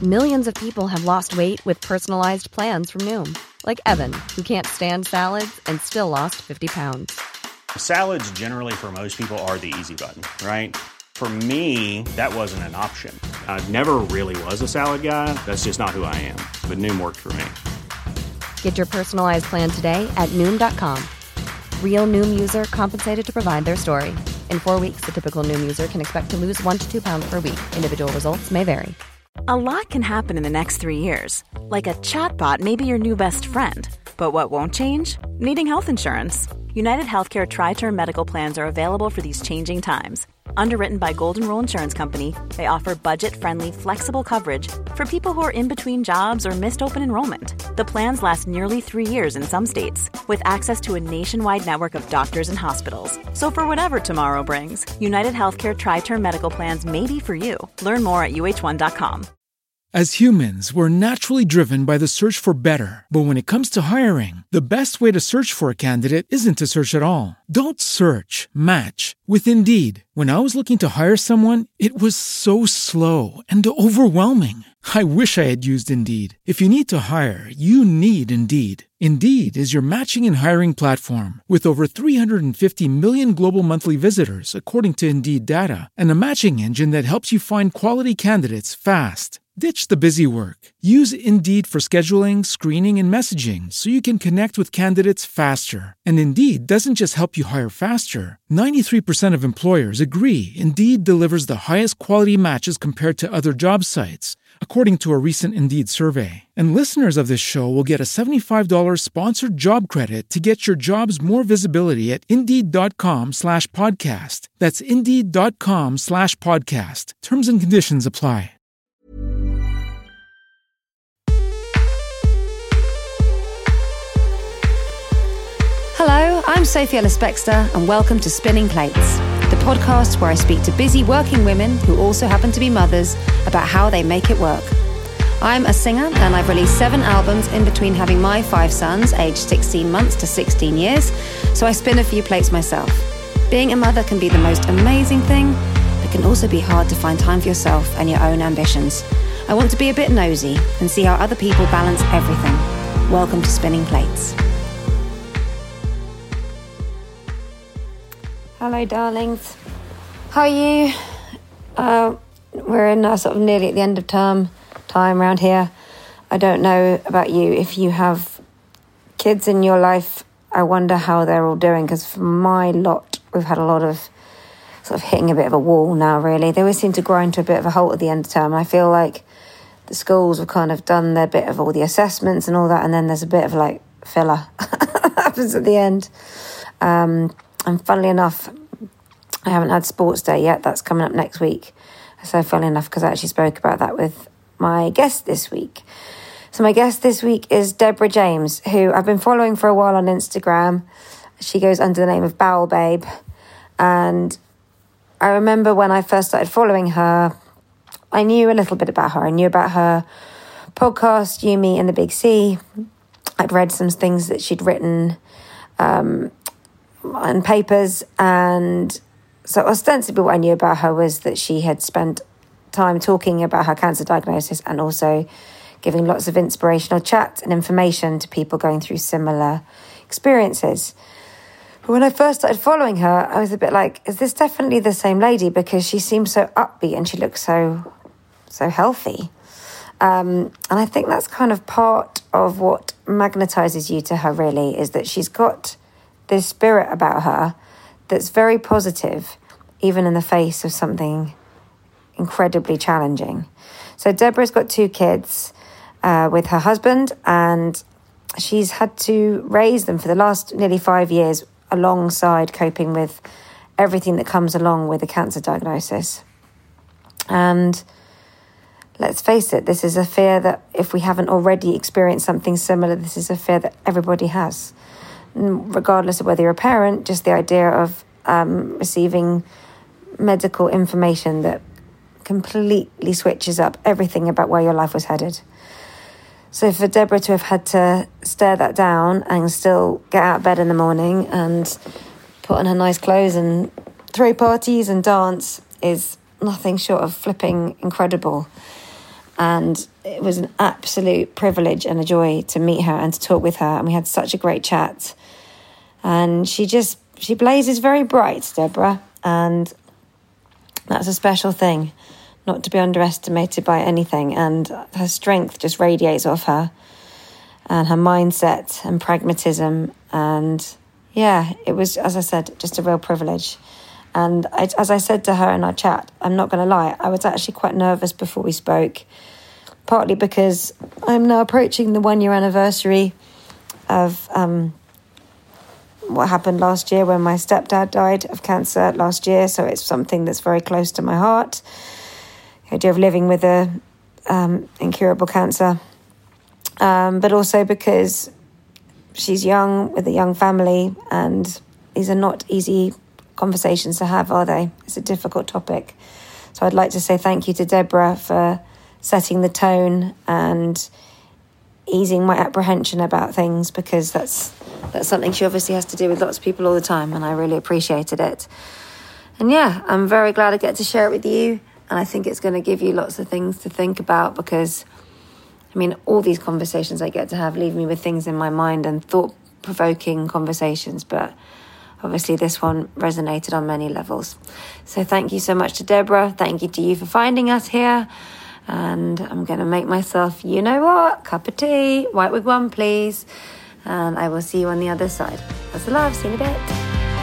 Millions of people have lost weight with personalized plans from Noom. Like Evan, who can't stand salads and still lost 50 pounds. Salads generally for most people are the easy button, right? For me, that wasn't an option. I never really was a salad guy. That's just not who I am. But Noom worked for me. Get your personalized plan today at Noom.com. Real Noom user compensated to provide their story. In 4 weeks, the typical Noom user can expect to lose 1 to 2 pounds per week. Individual results may vary. A lot can happen in the next 3 years. Like a chatbot may be your new best friend. But what won't change? Needing health insurance. United Healthcare Tri-Term Medical Plans are available for these changing times. Underwritten by Golden Rule Insurance Company, they offer budget-friendly, flexible coverage for people who are in between jobs or missed open enrollment. The plans last nearly 3 years in some states, with access to a nationwide network of doctors and hospitals. So for whatever tomorrow brings, United Healthcare Tri-Term Medical Plans may be for you. Learn more at uh1.com. As humans, we're naturally driven by the search for better. But when it comes to hiring, the best way to search for a candidate isn't to search at all. Don't search, match with Indeed. When I was looking to hire someone, it was so slow and overwhelming. I wish I had used Indeed. If you need to hire, you need Indeed. Indeed is your matching and hiring platform with over 350 million global monthly visitors, according to Indeed data, and a matching engine that helps you find quality candidates fast. Ditch the busy work. Use Indeed for scheduling, screening, and messaging so you can connect with candidates faster. And Indeed doesn't just help you hire faster. 93% of employers agree Indeed delivers the highest quality matches compared to other job sites, according to a recent Indeed survey. And listeners of this show will get a $75 sponsored job credit to get your jobs more visibility at Indeed.com/podcast. That's Indeed.com/podcast. Terms and conditions apply. Hello, I'm Sophie Ellis-Bextor and welcome to Spinning Plates, the podcast where I speak to busy working women who also happen to be mothers about how they make it work. I'm a singer and I've released 7 albums in between having my 5 sons, aged 16 months to 16 years, so I spin a few plates myself. Being a mother can be the most amazing thing, but can also be hard to find time for yourself and your own ambitions. I want to be a bit nosy and see how other people balance everything. Welcome to Spinning Plates. Hello, darlings. How are you? We're in sort of nearly at the end of term time around here. I don't know about you. If you have kids in your life, I wonder how they're all doing, because for my lot, we've had a lot of sort of hitting a bit of a wall now, really. They always seem to grind to a bit of a halt at the end of term. I feel like the schools have kind of done their bit of all the assessments and all that, and then there's a bit of like filler that happens at the end. And funnily enough, I haven't had sports day yet. That's coming up next week. So funnily enough, because I actually spoke about that with my guest this week. So my guest this week is Deborah James, who I've been following for a while on Instagram. She goes under the name of Bowel Babe. And I remember when I first started following her, I knew a little bit about her. I knew about her podcast, You, Me and the Big C. I'd read some things that she'd written on papers, and so ostensibly what I knew about her was that she had spent time talking about her cancer diagnosis and also giving lots of inspirational chats and information to people going through similar experiences. But when I first started following her, I was a bit like, is this definitely the same lady? Because she seems so upbeat and she looks so healthy. And I think that's kind of part of what magnetizes you to her, really, is that she's got this spirit about her that's very positive, even in the face of something incredibly challenging. So Deborah's got 2 kids with her husband, and she's had to raise them for the last nearly 5 years alongside coping with everything that comes along with a cancer diagnosis. And let's face it, this is a fear that if we haven't already experienced something similar, this is a fear that everybody has. Regardless of whether you're a parent, just the idea of receiving medical information that completely switches up everything about where your life was headed. So for Deborah to have had to stare that down and still get out of bed in the morning and put on her nice clothes and throw parties and dance is nothing short of flipping incredible. And it was an absolute privilege and a joy to meet her and to talk with her. And we had such a great chat. And she blazes very bright, Deborah. And that's a special thing, not to be underestimated by anything. And her strength just radiates off her, and her mindset and pragmatism. And yeah, it was, as I said, just a real privilege. And as I said to her in our chat, I'm not going to lie, I was actually quite nervous before we spoke, partly because I'm now approaching the 1 year anniversary of what happened last year when my stepdad died of cancer last year. So it's something that's very close to my heart, the idea of living with a incurable cancer. But also because she's young, with a young family, and these are not easy conversations to have, are they? It's a difficult topic. So I'd like to say thank you to Deborah for setting the tone and easing my apprehension about things, because that's something she obviously has to do with lots of people all the time, and I really appreciated it. And yeah, I'm very glad I get to share it with you, and I think it's going to give you lots of things to think about, because I mean, all these conversations I get to have leave me with things in my mind and thought-provoking conversations, but obviously this one resonated on many levels. So thank you so much to Deborah. Thank you to you for finding us here. And I'm going to make myself, you know what, cup of tea, white with one, please. And I will see you on the other side. That's the love. See you in a bit.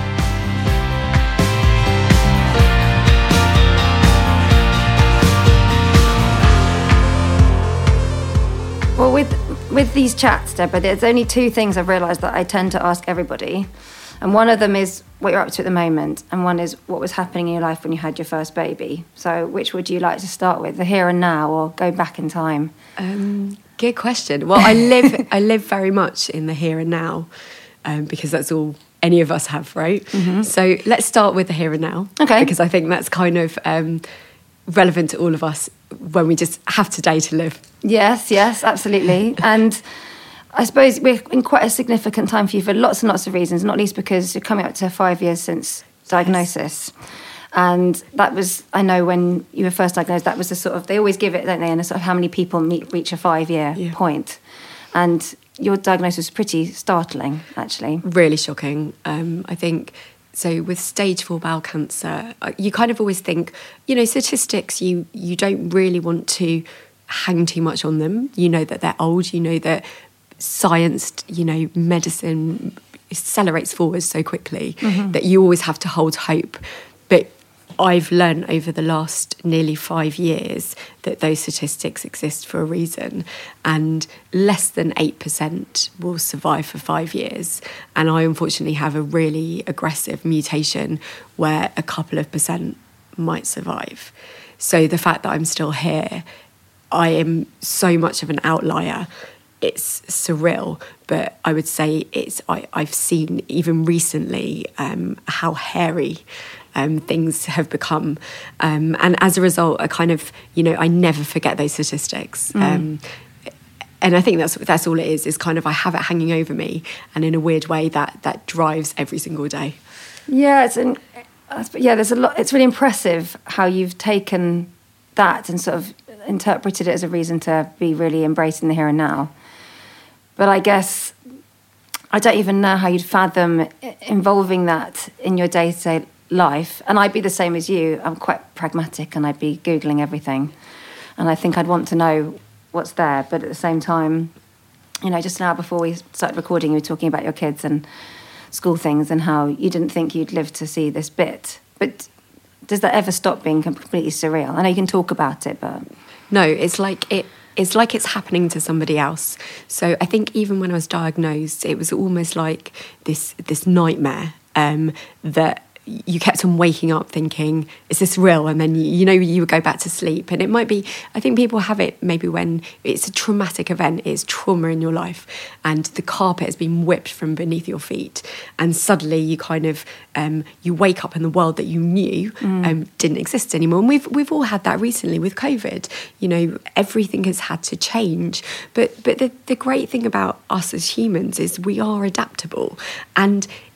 Well, with these chats, Deborah, there's only two things I've realised that I tend to ask everybody. And one of them is what you're up to at the moment, and one is what was happening in your life when you had your first baby. So which would you like to start with, the here and now, or go back in time? Good question. Well, I live very much in the here and now, because that's all any of us have, right? Mm-hmm. So let's start with the here and now. Okay. Because I think that's kind of relevant to all of us when we just have today to live. Yes, absolutely. And I suppose we're in quite a significant time for you for lots and lots of reasons, not least because you're coming up to 5 years since diagnosis. Yes. And that was, I know when you were first diagnosed, that was the sort of, they always give it, don't they, in a sort of how many people reach a 5-year point. And your diagnosis was pretty startling, actually. Really shocking. I think, so with stage 4 bowel cancer, you kind of always think, statistics, you don't really want to hang too much on them. You know that they're old, you know that science, medicine accelerates forward so quickly that you always have to hold hope. But I've learned over the last nearly 5 years that those statistics exist for a reason, and less than 8% will survive for 5 years. And I unfortunately have a really aggressive mutation where a couple of percent might survive. So the fact that I'm still here, I am so much of an outlier. It's surreal, but I would say I've seen even recently how hairy things have become. And as a result, I kind of, I never forget those statistics. And I think that's all it is kind of I have it hanging over me, and in a weird way that drives every single day. Yeah, there's a lot. It's really impressive how you've taken that and sort of interpreted it as a reason to be really embracing the here and now. But I guess I don't even know how you'd fathom involving that in your day-to-day life. And I'd be the same as you. I'm quite pragmatic, and I'd be Googling everything. And I think I'd want to know what's there. But at the same time, just now before we started recording, you were talking about your kids and school things and how you didn't think you'd live to see this bit. But does that ever stop being completely surreal? I know you can talk about it, but... No, it's like it's happening to somebody else. So I think even when I was diagnosed, it was almost like this nightmare that you kept on waking up thinking, is this real? And then, you would go back to sleep. And it might be, I think people have it maybe when it's a traumatic event, it's trauma in your life, and the carpet has been whipped from beneath your feet. And suddenly you kind of, you wake up in the world that you knew didn't exist anymore. And we've all had that recently with COVID. Everything has had to change. But the great thing about us as humans is we are adaptable. And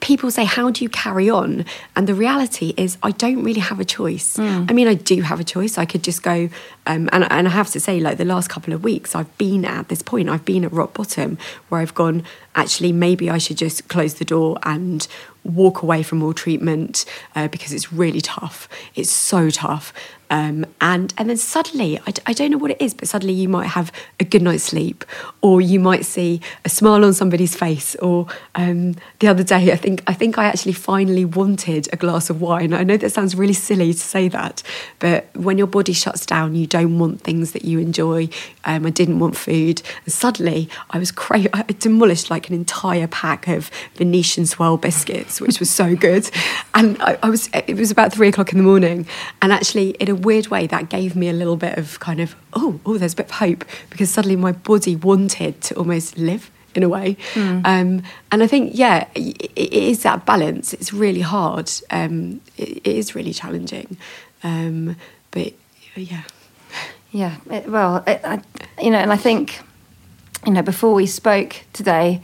people say, how do you carry on? And the reality is I don't really have a choice. I mean, I do have a choice. I could just go, and I have to say, like the last couple of weeks, I've been at this point, I've been at rock bottom where I've gone, actually, maybe I should just close the door and walk away from all treatment because it's really tough. It's so tough. And then suddenly, I don't know what it is, but suddenly you might have a good night's sleep, or you might see a smile on somebody's face. Or the other day, I think I actually finally wanted a glass of wine. I know that sounds really silly to say that, but when your body shuts down, you don't want things that you enjoy. I didn't want food, and suddenly I demolished like an entire pack of Venetian swirl biscuits, which was so good. And it was about 3 o'clock in the morning, and actually in a weird way that gave me a little bit of kind of there's a bit of hope, because suddenly my body wanted to almost live in a way. And I think it is that balance. It's really hard. It is really challenging, but and I think, before we spoke today,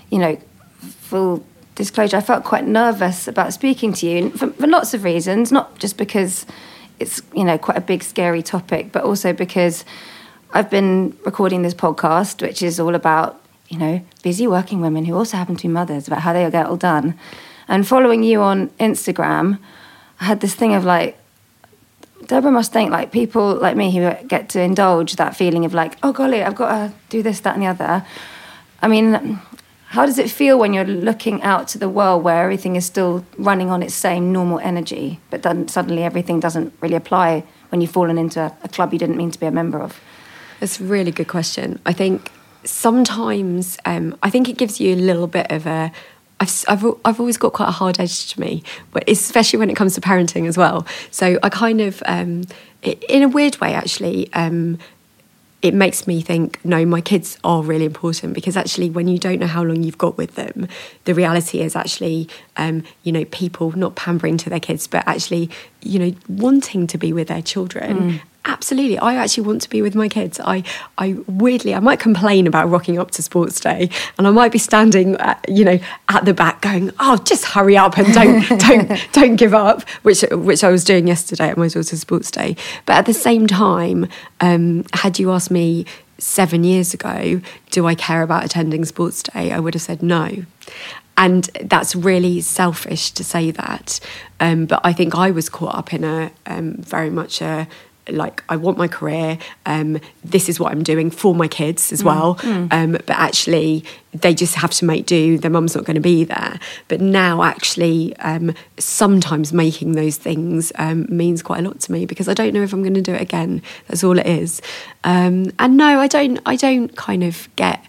full disclosure, I felt quite nervous about speaking to you for lots of reasons, not just because it's, quite a big, scary topic, but also because I've been recording this podcast, which is all about, busy working women who also happen to be mothers, about how they get it all done. And following you on Instagram, I had this thing of like, Deborah must think like people like me who get to indulge that feeling of like, oh golly, I've got to do this, that and the other. I mean, how does it feel when you're looking out to the world where everything is still running on its same normal energy, but then suddenly everything doesn't really apply when you've fallen into a club you didn't mean to be a member of? That's a really good question. I think sometimes, I think it gives you a little bit of a... I've always got quite a hard edge to me, but especially when it comes to parenting as well. So I kind of, in a weird way, actually, it makes me think, no, my kids are really important, because actually when you don't know how long you've got with them, the reality is actually, people not pampering to their kids, but actually, wanting to be with their children. Absolutely. I actually want to be with my kids. I weirdly, I might complain about rocking up to sports day, and I might be standing, at the back going, oh, just hurry up and don't give up, which I was doing yesterday at my daughter's sports day. But at the same time, had you asked me 7 years ago, do I care about attending sports day? I would have said no. And that's really selfish to say that. But I think I was caught up in a very much a, like, I want my career, this is what I'm doing for my kids as well, but actually they just have to make do, their mum's not going to be there. But now actually sometimes making those things means quite a lot to me, because I don't know if I'm going to do it again. That's all it is. And no, I don't kind of get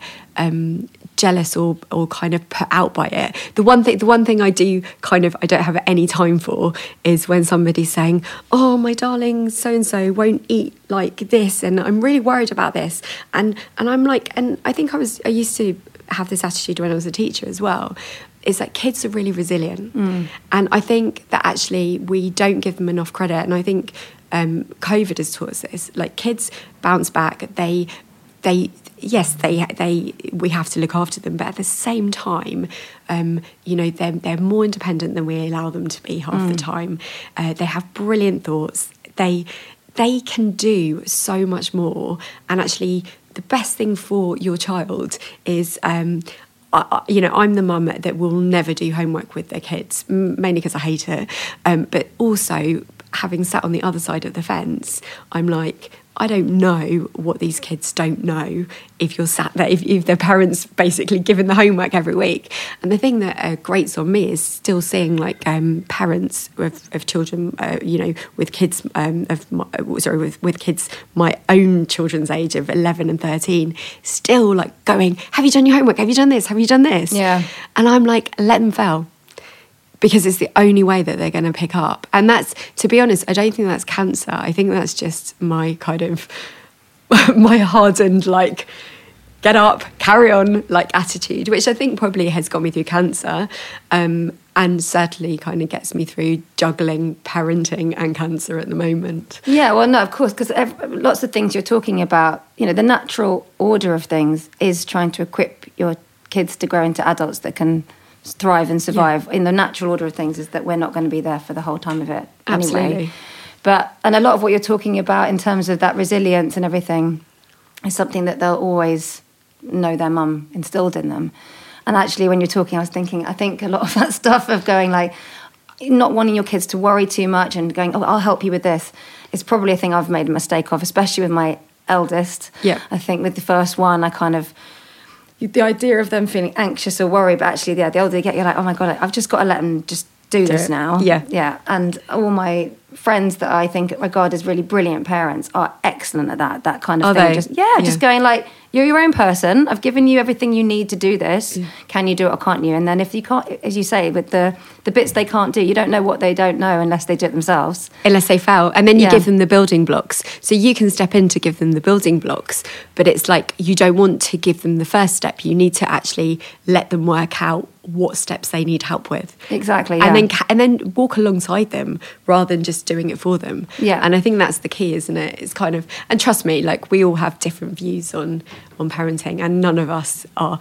jealous or kind of put out by it. The one thing I do kind of, I don't have any time for, is when somebody's saying, oh, my darling so-and-so won't eat like this, and I'm really worried about this. And I'm like, and I think I used to have this attitude when I was a teacher as well, is that kids are really resilient. And I think that actually we don't give them enough credit. And I think COVID has taught us this. Like, kids bounce back. Yes, we have to look after them, but at the same time, they're more independent than we allow them to be half the time. They have brilliant thoughts. They can do so much more. And actually, the best thing for your child is, I'm the mum that will never do homework with their kids, mainly because I hate it. But also, having sat on the other side of the fence, I'm like, I don't know what these kids don't know if you're sat there, if their parents basically given the homework every week. And the thing that grates on me is still seeing like parents of children, with kids with kids my own children's age of 11 and 13, still like going, have you done your homework? Have you done this? Have you done this? Yeah. And I'm like, let them fail. Because it's the only way that they're going to pick up. And that's, to be honest, I don't think that's cancer. I think that's just my kind of, my hardened, like, get up, carry on, like, attitude, which I think probably has got me through cancer, and certainly kind of gets me through juggling parenting and cancer at the moment. Yeah, well, no, of course, because lots of things you're talking about, the natural order of things is trying to equip your kids to grow into adults that can thrive and survive in the natural order of things is that we're not going to be there for the whole time of it anyway. And a lot of what you're talking about in terms of that resilience and everything is something that they'll always know their mum instilled in them. And actually, when you're talking, I was thinking, I think a lot of that stuff of going like, not wanting your kids to worry too much and going, oh, I'll help you with this, is probably a thing I've made a mistake of, especially with my eldest. Yeah. I think with the first one, the idea of them feeling anxious or worried, but actually, the older they get, you're like, oh my God, I've just got to let them just do this now. Yeah. Yeah. And all my friends that I think regard as really brilliant parents are excellent at that kind of thing. Just going like, you're your own person. I've given you everything you need to do this. Can you do it or can't you? And then if you can't, as you say, with the bits they can't do, you don't know what they don't know unless they do it themselves. Unless they fail. And then you give them the building blocks. So you can step in to give them the building blocks, but it's like you don't want to give them the first step. You need to actually let them work out what steps they need help with. Exactly. And then walk alongside them rather than just doing it for them. Yeah. And I think that's the key, isn't it? It's kind of, and trust me, like we all have different views on parenting, and none of us are,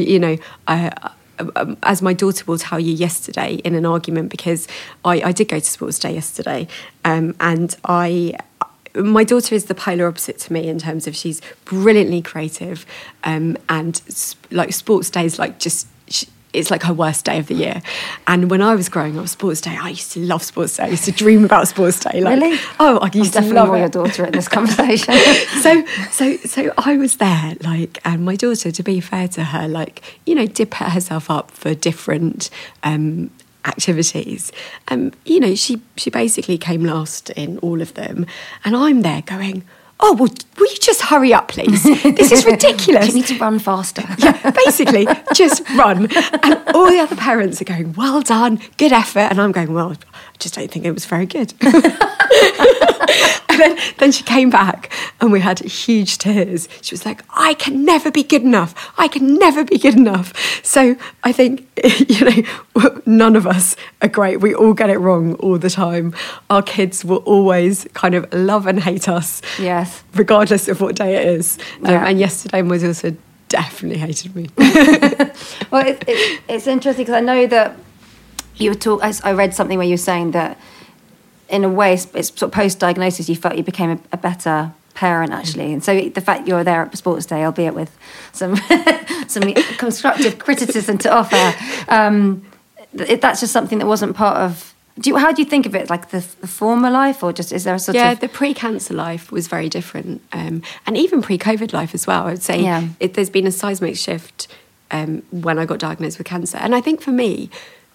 as my daughter will tell you yesterday in an argument, because I did go to sports day yesterday, and my daughter is the polar opposite to me in terms of she's brilliantly creative, and like sports day is like it's like her worst day of the year. And when I was growing up, sports day, I used to love sports day. I used to dream about sports day. Like, really? Oh, I used to love your daughter in this conversation. So I was there, like, and my daughter, to be fair to her, like, did put herself up for different activities. She basically came last in all of them. And I'm there going, oh, well, will you just hurry up, please? This is ridiculous. You need to run faster. Yeah, basically, just run. And all the other parents are going, well done, good effort. And I'm going, well, I just don't think it was very good. And then she came back and we had huge tears. She was like, I can never be good enough. I can never be good enough. So I think, none of us are great. We all get it wrong all the time. Our kids will always kind of love and hate us. Yes. Regardless of what day it is. And yesterday was also definitely hated me. Well, it's interesting because I know that you were talking, I read something where you were saying that in a way, it's sort of post-diagnosis, you felt you became a better parent, actually. And so the fact you're there at sports day, albeit with some constructive criticism to offer, that's just something that wasn't part of... How do you think of it? Like the former life, or just is there a sort of... Yeah, the pre-cancer life was very different. And even pre-COVID life as well. I would say there's been a seismic shift when I got diagnosed with cancer. And I think for me...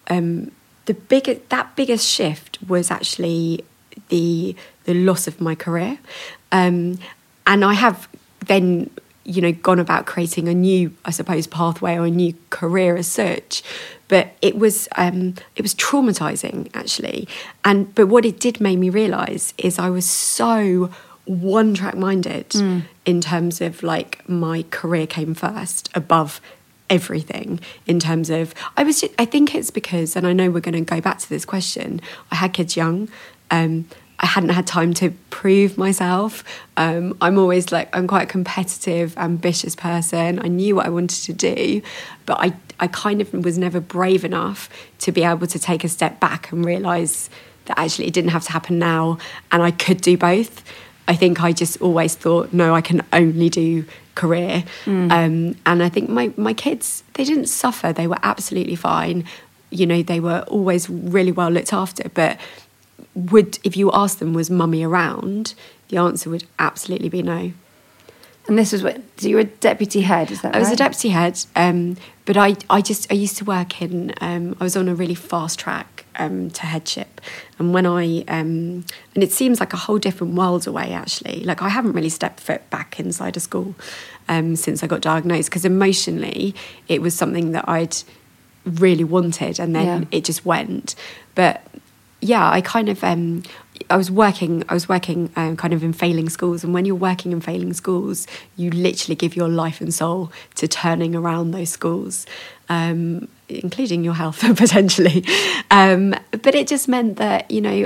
that biggest shift was actually the loss of my career, and I have then gone about creating a new, I suppose, pathway or a new career as such. But it was traumatizing actually, but what it did make me realise is I was so one-track minded in terms of like my career came first above everything, in terms of I think it's because, and I know we're going to go back to this question, I had kids young, I hadn't had time to prove myself. I'm always like, I'm quite a competitive, ambitious person. I knew what I wanted to do, but I kind of was never brave enough to be able to take a step back and realise that actually it didn't have to happen now and I could do both. I think I just always thought, no, I can only do career. And I think my kids, they didn't suffer. They were absolutely fine. They were always really well looked after. But if you asked them, was mummy around? The answer would absolutely be no. And this was so you were a deputy head, is that right? I was a deputy head, but I used to work in, I was on a really fast track to headship. And when and it seems like a whole different world away actually. Like I haven't really stepped foot back inside a school since I got diagnosed, because emotionally it was something that I'd really wanted, and then it just went. But yeah, I kind of... I was working kind of in failing schools, and when you're working in failing schools, you literally give your life and soul to turning around those schools, including your health potentially. But it just meant that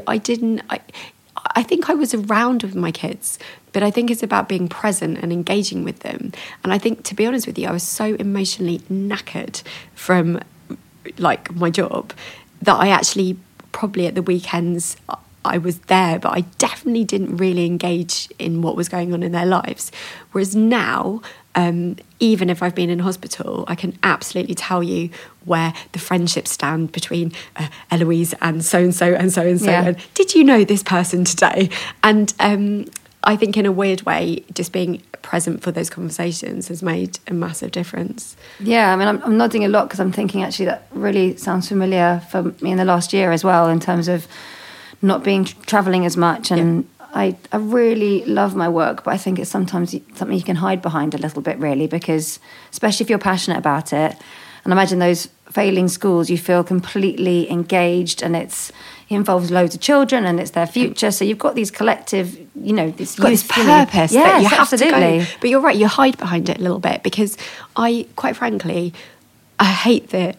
I think I was around with my kids, but I think it's about being present and engaging with them. And I think, to be honest with you, I was so emotionally knackered from like my job, that I actually probably at the weekends I was there, but I definitely didn't really engage in what was going on in their lives. Whereas now, even if I've been in hospital, I can absolutely tell you where the friendships stand between Eloise and so-and-so and so-and-so. Yeah. And did you know this person today? And I think in a weird way, just being present for those conversations has made a massive difference. Yeah, I mean, I'm nodding a lot because I'm thinking actually that really sounds familiar for me in the last year as well, in terms of not being travelling as much. And I really love my work, but I think it's sometimes something you can hide behind a little bit, really, because especially if you're passionate about it, and imagine those failing schools, you feel completely engaged, and it involves loads of children and it's their future. So you've got these collective, this purpose that you have absolutely. to go. But you're right, you hide behind it a little bit, because quite frankly, I hate the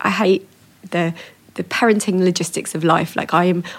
parenting logistics of life. Like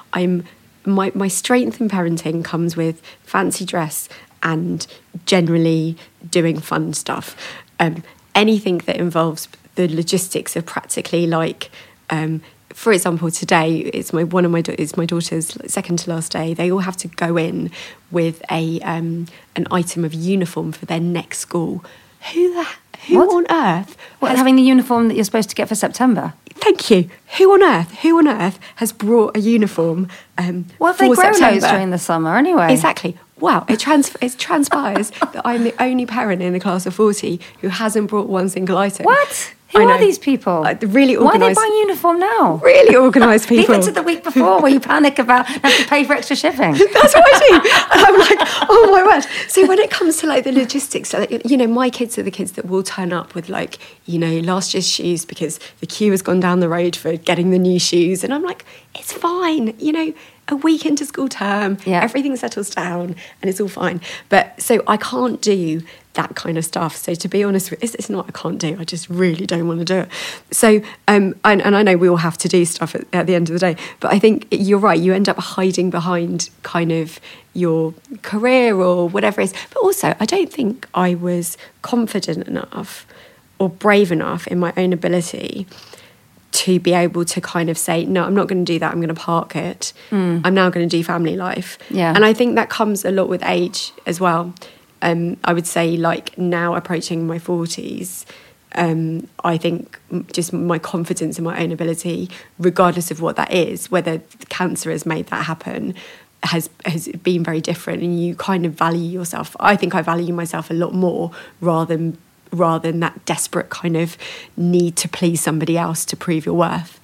my strength in parenting comes with fancy dress and generally doing fun stuff. Anything that involves the logistics of practically, like, for example, today it's my daughter's second to last day. They all have to go in with an item of uniform for their next school. Who on earth? Having the uniform that you're supposed to get for September? Thank you. Who on earth has brought a uniform Well, for they grow September? those during the summer anyway. Exactly. Wow. It transpires that I'm the only parent in the class of 40 who hasn't brought one single item. What? Who are these people? Really organised. Why are they buying uniform now? Really organised people. Leave it to the week before where you panic about having to pay for extra shipping. That's what I do. And I'm like, oh my word. So when it comes to like the logistics, like, my kids are the kids that will turn up with like, last year's shoes because the queue has gone down the road for getting the new shoes. And I'm like, it's fine. A week into school term, everything settles down and it's all fine. But so I can't do that kind of stuff. So to be honest, it's not I can't do, I just really don't want to do it. So, and I know we all have to do stuff at the end of the day, but I think you're right, you end up hiding behind kind of your career or whatever it is. But also, I don't think I was confident enough or brave enough in my own ability to be able to kind of say, no, I'm not going to do that, I'm going to park it. I'm now going to do family life. Yeah. And I think that comes a lot with age as well. I would say, like, now approaching my 40s, I think just my confidence in my own ability, regardless of what that is, whether cancer has made that happen, has been very different. And you kind of value yourself. I think I value myself a lot more rather than that desperate kind of need to please somebody else to prove your worth.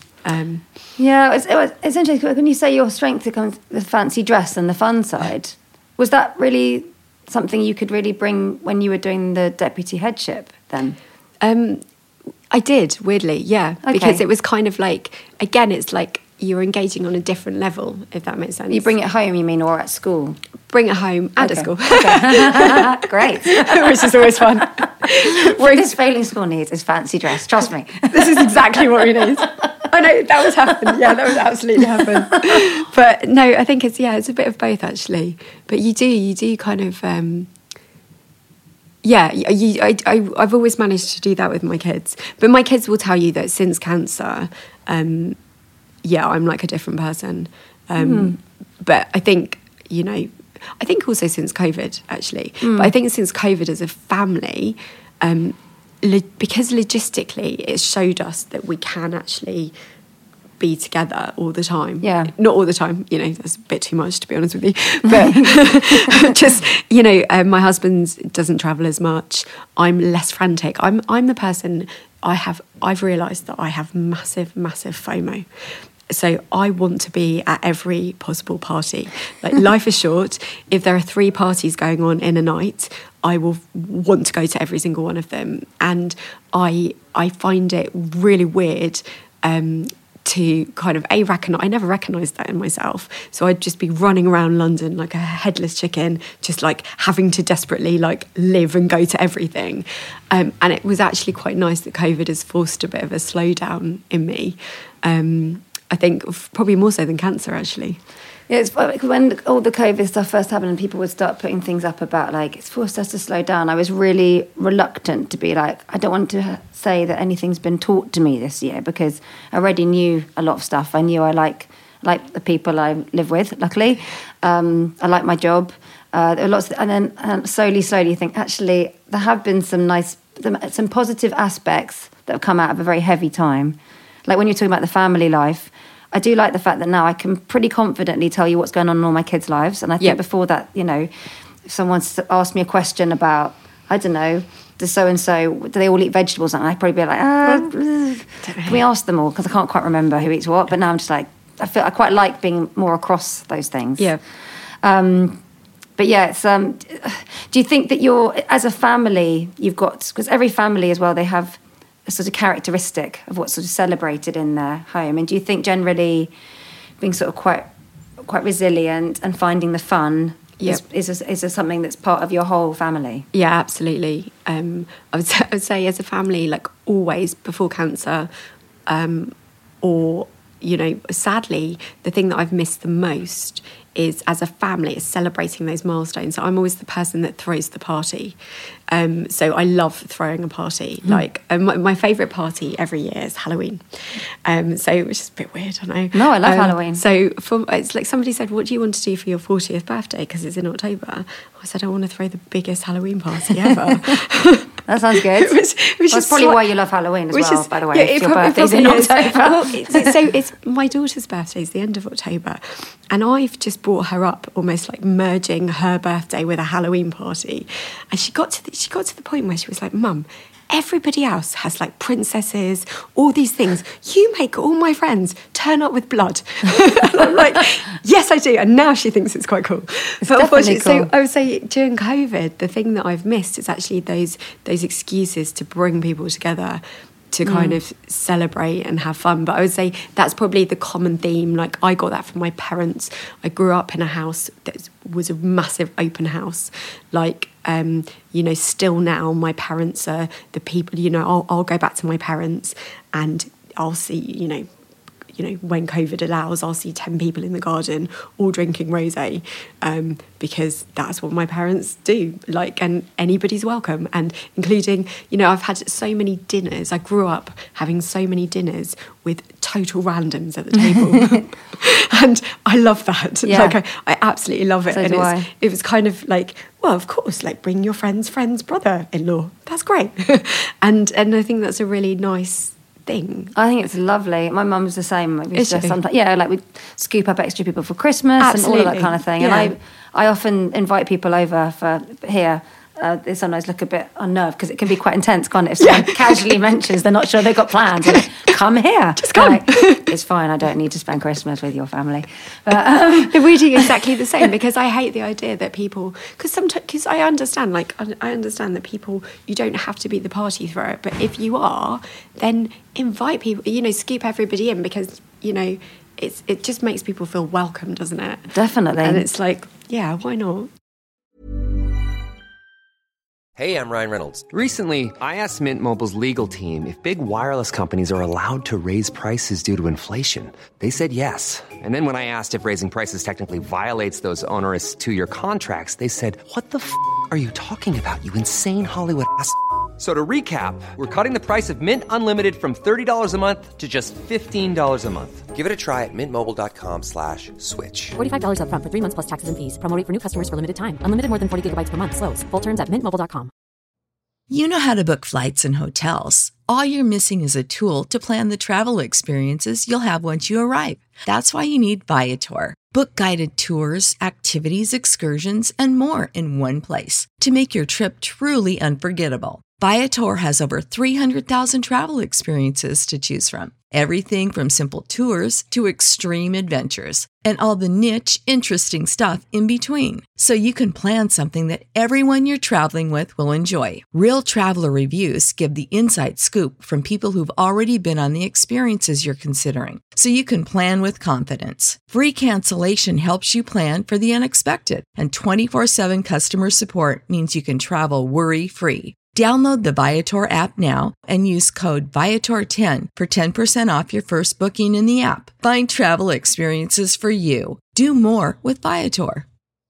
Yeah, it's interesting. When you say your strength becomes the fancy dress and the fun side, was that really something you could really bring when you were doing the deputy headship then? I did, weirdly, yeah. Okay. Because it was kind of like, again, it's like you're engaging on a different level, if that makes sense. You bring it home, you mean, or at school? Bring it home and at school. Okay. Great. Which is always fun. What this failing school needs is fancy dress, trust me. This is exactly what we need. I know, that was happened. Yeah, that was absolutely happened. But no, I think it's a bit of both, actually. But you do kind of... I've always managed to do that with my kids. But my kids will tell you that since cancer... I'm like a different person. But I think, I think also since COVID, actually. But I think since COVID as a family, because logistically it showed us that we can actually be together all the time. Yeah. Not all the time, that's a bit too much, to be honest with you. But just, my husband doesn't travel as much. I'm less frantic. I'm the person, I've realised that I have massive, massive FOMO. So I want to be at every possible party. Like, life is short. If there are 3 parties going on in a night, I will want to go to every single one of them. And I find it really weird to kind of I never recognised that in myself. So I'd just be running around London like a headless chicken, just like having to desperately like live and go to everything. And it was actually quite nice that COVID has forced a bit of a slowdown in me. I think probably more so than cancer, actually. Yeah, it's like when all the COVID stuff first happened and people would start putting things up about like it's forced us to slow down. I was really reluctant to be like, I don't want to say that anything's been taught to me this year because I already knew a lot of stuff. I knew I like the people I live with, luckily. I like my job. There are lots, and then slowly think, actually, there have been some positive aspects that have come out of a very heavy time. Like when you're talking about the family life, I do like the fact that now I can pretty confidently tell you what's going on in all my kids' lives. And I think before that, you know, if someone's asked me a question about, I don't know, does so-and-so, do they all eat vegetables? And I'd probably be like, can we ask them all? Because I can't quite remember who eats what. But now I'm just like, I quite like being more across those things. Yeah. But yeah, it's, do you think that as a family, you've got, because every family as well, they have a sort of characteristic of what's sort of celebrated in their home. And do you think generally being sort of quite resilient and finding the fun is something that's part of your whole family? Yeah, absolutely. I would say as a family, like always before cancer, or, you know, sadly, the thing that I've missed the most is as a family is celebrating those milestones. So I'm always the person that throws the party. So I love throwing a party. Like my favourite party every year is Halloween. So which is a bit weird, I know. No, I love Halloween. So it's like somebody said, what do you want to do for your 40th birthday? Because it's in October. I said, I want to throw the biggest Halloween party ever. That sounds good. which that's probably why you love Halloween as well, by the way. Yeah, your birthday's in October. Well, it's my daughter's birthday is the end of October. And I've just brought her up almost like merging her birthday with a Halloween party. And she got to the point where she was like, Mum, everybody else has like princesses, all these things. You make all my friends turn up with blood. And I'm like, yes, I do. And now she thinks it's quite cool. But unfortunately, cool. So I would say during COVID, the thing that I've missed is actually those excuses to bring people together to kind of celebrate and have fun. But I would say that's probably the common theme. Like I got that from my parents. I grew up in a house that was a massive open house. Like, you know, still now my parents are the people, you know, I'll go back to my parents and I'll see, you know, when COVID allows, I'll see 10 people in the garden all drinking rosé, because that's what my parents do. Like, and anybody's welcome. And including, you know, I've had so many dinners. I grew up having so many dinners with total randoms at the table. And I love that. Yeah. Like, I absolutely love it. So and it was kind of like, well, of course, like bring your friend's brother-in-law. That's great. and I think that's a really nice thing. I think it's lovely. My mum's the same. Like sometimes, like we scoop up extra people for Christmas. Absolutely. And all of that kind of thing. Yeah. And I often invite people over for here. They sometimes look a bit unnerved because it can be quite intense, can't it? If someone casually mentions they're not sure they've got plans, like, come here. Just come. Like, it's fine, I don't need to spend Christmas with your family. But, we're doing exactly the same, because I hate the idea that people, because I understand that people, you don't have to be the party thrower, but if you are, then invite people, you know, scoop everybody in, because, you know, it just makes people feel welcome, doesn't it? Definitely. And it's like, yeah, why not? Hey, I'm Ryan Reynolds. Recently, I asked Mint Mobile's legal team if big wireless companies are allowed to raise prices due to inflation. They said yes. And then when I asked if raising prices technically violates those onerous 2-year contracts, they said, what the f*** are you talking about, you insane Hollywood ass f- So to recap, we're cutting the price of Mint Unlimited from $30 a month to just $15 a month. Give it a try at mintmobile.com/switch. $45 up front for 3 months plus taxes and fees. Promo rate for new customers for limited time. Unlimited more than 40 gigabytes per month. Slows full terms at mintmobile.com. You know how to book flights and hotels. All you're missing is a tool to plan the travel experiences you'll have once you arrive. That's why you need Viator. Book guided tours, activities, excursions, and more in one place to make your trip truly unforgettable. Viator has over 300,000 travel experiences to choose from. Everything from simple tours to extreme adventures and all the niche, interesting stuff in between. So you can plan something that everyone you're traveling with will enjoy. Real traveler reviews give the inside scoop from people who've already been on the experiences you're considering. So you can plan with confidence. Free cancellation helps you plan for the unexpected. And 24/7 customer support means you can travel worry-free. Download the Viator app now and use code Viator10 for 10% off your first booking in the app. Find travel experiences for you. Do more with Viator.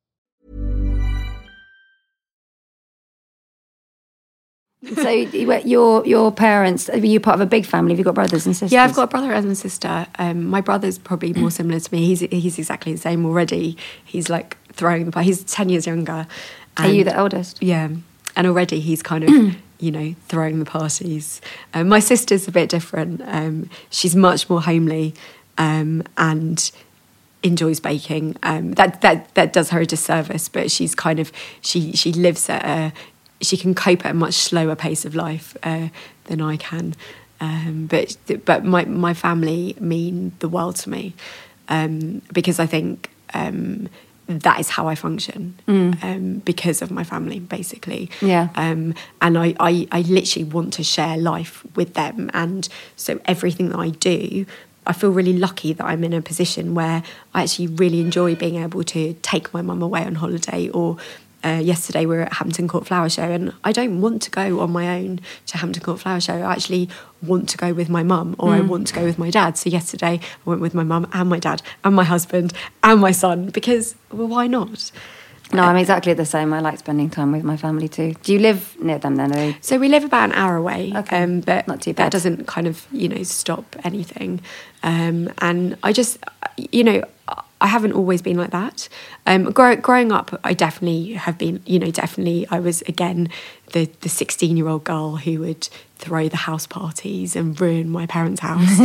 So your parents, are you part of a big family? Have you got brothers and sisters? Yeah, I've got a brother and a sister. My brother's probably more similar to me. He's exactly the same already. He's like throwing the party. He's 10 years younger. Are you the eldest? Yeah. And already he's kind of, throwing the parties. My sister's a bit different. She's much more homely and enjoys baking. That does her a disservice, but she's kind of, she lives at she can cope at a much slower pace of life than I can. But my family mean the world to me because I think that is how I function because of my family, basically. Yeah. And I literally want to share life with them. And so everything that I do, I feel really lucky that I'm in a position where I actually really enjoy being able to take my mum away on holiday. Or yesterday we were at Hampton Court Flower Show, and I don't want to go on my own to Hampton Court Flower Show. I actually want to go with my mum, or I want to go with my dad. So yesterday I went with my mum and my dad and my husband and my son because, well, why not? No, I'm exactly the same. I like spending time with my family too. Do you live near them then? So we live about an hour away, but not too bad. That doesn't kind of, stop anything. And I just, I haven't always been like that. Growing up, I definitely have been, definitely I was, again, the 16-year-old girl who would throw the house parties and ruin my parents' house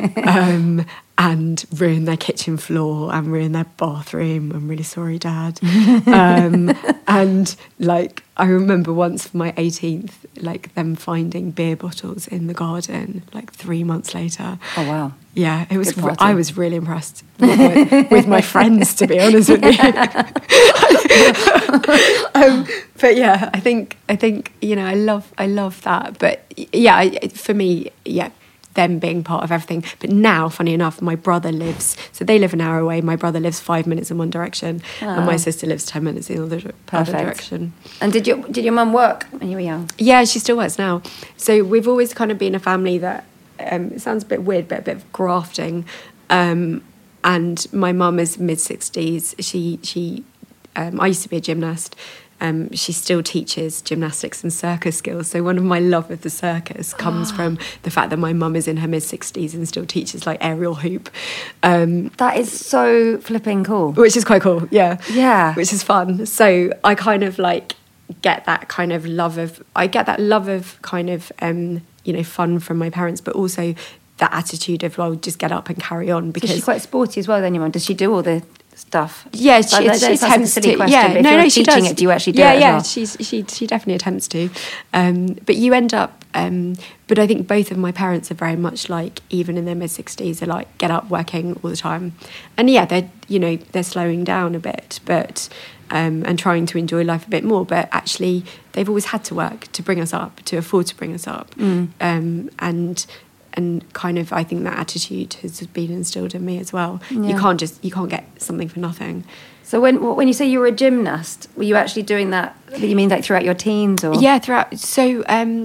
and ruin their kitchen floor and ruin their bathroom. I'm really sorry, Dad. And, I remember once for my 18th, them finding beer bottles in the garden, 3 months later. Oh, wow. Yeah, it was. I was really impressed with my friends, to be honest with you. But yeah, I think I love that. But yeah, for me, yeah, them being part of everything. But now, funny enough, my brother lives. So they live an hour away. My brother lives 5 minutes in one direction, and my sister lives 10 minutes in the other direction. And did your mum work when you were young? Yeah, she still works now. So we've always kind of been a family that. It sounds a bit weird, but a bit of grafting. And my mum is mid-60s. She I used to be a gymnast. She still teaches gymnastics and circus skills. So one of my love of the circus comes from the fact that my mum is in her mid-60s and still teaches aerial hoop. That is so flipping cool. Which is quite cool, yeah. Yeah. Which is fun. So I kind of get that kind of love of kind of fun from my parents, but also that attitude of, well, just get up and carry on. Because so she's quite sporty as well, then, your mum. Does she do all the stuff? Yeah, she attempts to. Yeah, no, she does. Do you actually do it as well? She definitely attempts to. But you end up. But I think both of my parents are very much even in their mid-60s, are get up, working all the time, and yeah, they're slowing down a bit, but. And trying to enjoy life a bit more, but actually they've always had to work to bring us up, to afford to bring us up, and kind of I think that attitude has been instilled in me as well. Yeah. You can't get something for nothing. So when you say you were a gymnast, were you actually doing that? You mean throughout your teens, or? Yeah, throughout. So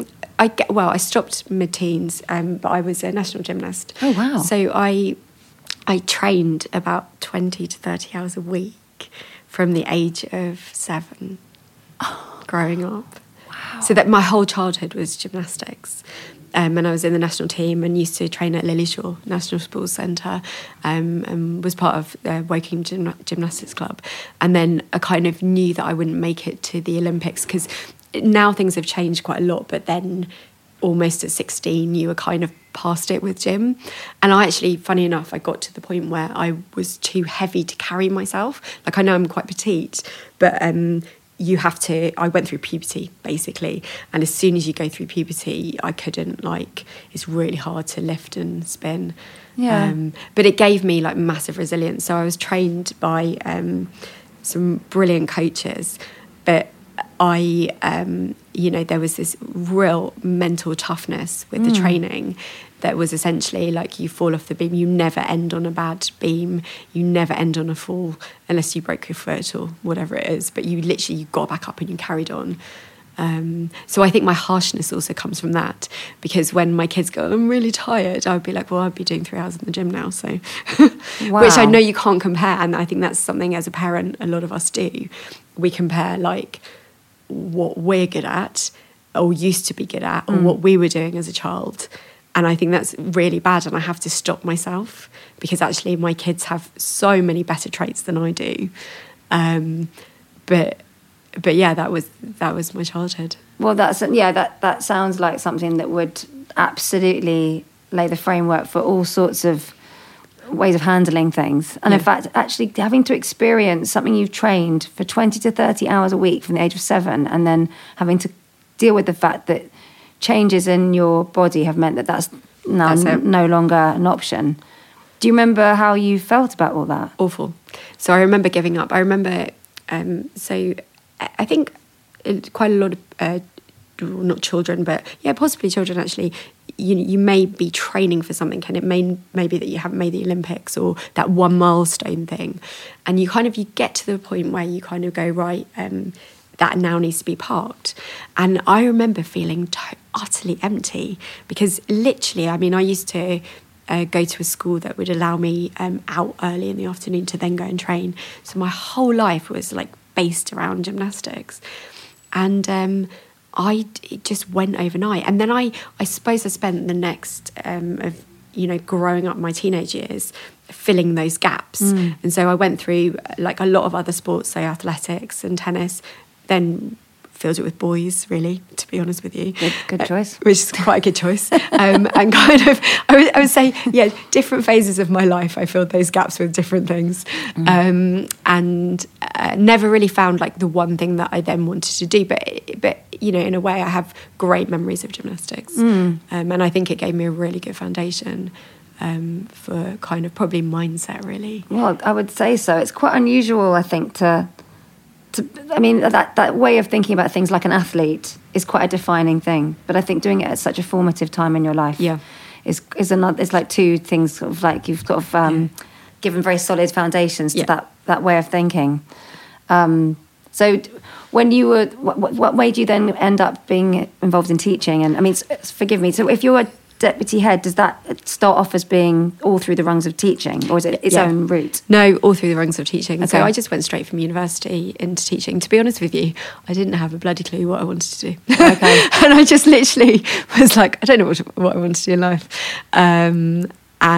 I stopped mid-teens, but I was a national gymnast. Oh wow! So I trained about 20 to 30 hours a week. From the age of 7, growing up. Wow. So that my whole childhood was gymnastics. And I was in the national team and used to train at Lillyshaw National Sports Centre and was part of the Woking Gymnastics Club. And then I kind of knew that I wouldn't make it to the Olympics because now things have changed quite a lot, but then almost at 16 you were kind of past it with gym. And I actually, funny enough, I got to the point where I was too heavy to carry myself. I know I'm quite petite, but you have to, I went through puberty basically, and as soon as you go through puberty I couldn't, it's really hard to lift and spin. Yeah. But it gave me massive resilience. So I was trained by some brilliant coaches, but I, there was this real mental toughness with the training that was essentially you fall off the beam, you never end on a bad beam, you never end on a fall unless you broke your foot or whatever it is, but you got back up and you carried on. So I think my harshness also comes from that, because when my kids go, I'm really tired, I would be like, well, I'd be doing 3 hours in the gym now. So, Wow. Which I know you can't compare. And I think that's something as a parent, a lot of us do. We compare like what we're good at or used to be good at or what we were doing as a child. And I think that's really bad. And I have to stop myself, because actually my kids have so many better traits than I do. But yeah, that was my childhood. Well, that sounds like something that would absolutely lay the framework for all sorts of ways of handling things. And in fact, actually having to experience something you've trained for 20 to 30 hours a week from the age of 7, and then having to deal with the fact that changes in your body have meant that that's now no longer an option. Do you remember how you felt about all that? Awful. So I remember giving up. I remember, so I think quite a lot of, not children, but yeah, possibly children actually, you may be training for something, and it may be that you haven't made the Olympics or that one milestone thing. And you get to the point where you kind of go, right, that now needs to be parked. And I remember feeling utterly empty, because literally, I mean, I used to go to a school that would allow me out early in the afternoon to then go and train. So my whole life was like based around gymnastics. And it just went overnight. And then I suppose I spent the next of growing up my teenage years filling those gaps. And so I went through like a lot of other sports, say athletics and tennis, then filled it with boys, really, to be honest with you. Good choice. Which is quite a good choice. And kind of, I would say, yeah, different phases of my life, I filled those gaps with different things. And never really found like the one thing that I then wanted to do. But in a way, I have great memories of gymnastics. And I think it gave me a really good foundation for kind of probably mindset, really. Well, I would say so. It's quite unusual, I think, that way of thinking about things like an athlete is quite a defining thing. But I think doing it at such a formative time in your life is another. It's like two things, sort of like you've sort of given very solid foundations to that way of thinking. So when you were, what made you then end up being involved in teaching? And I mean, forgive me. So if you're a deputy head, does that start off as being all through the rungs of teaching, or is it its own route? No, all through the rungs of teaching. Okay. So I just went straight from university into teaching. To be honest with you, I didn't have a bloody clue what I wanted to do. Okay. And I just literally was like, I don't know what I wanted to do in life. And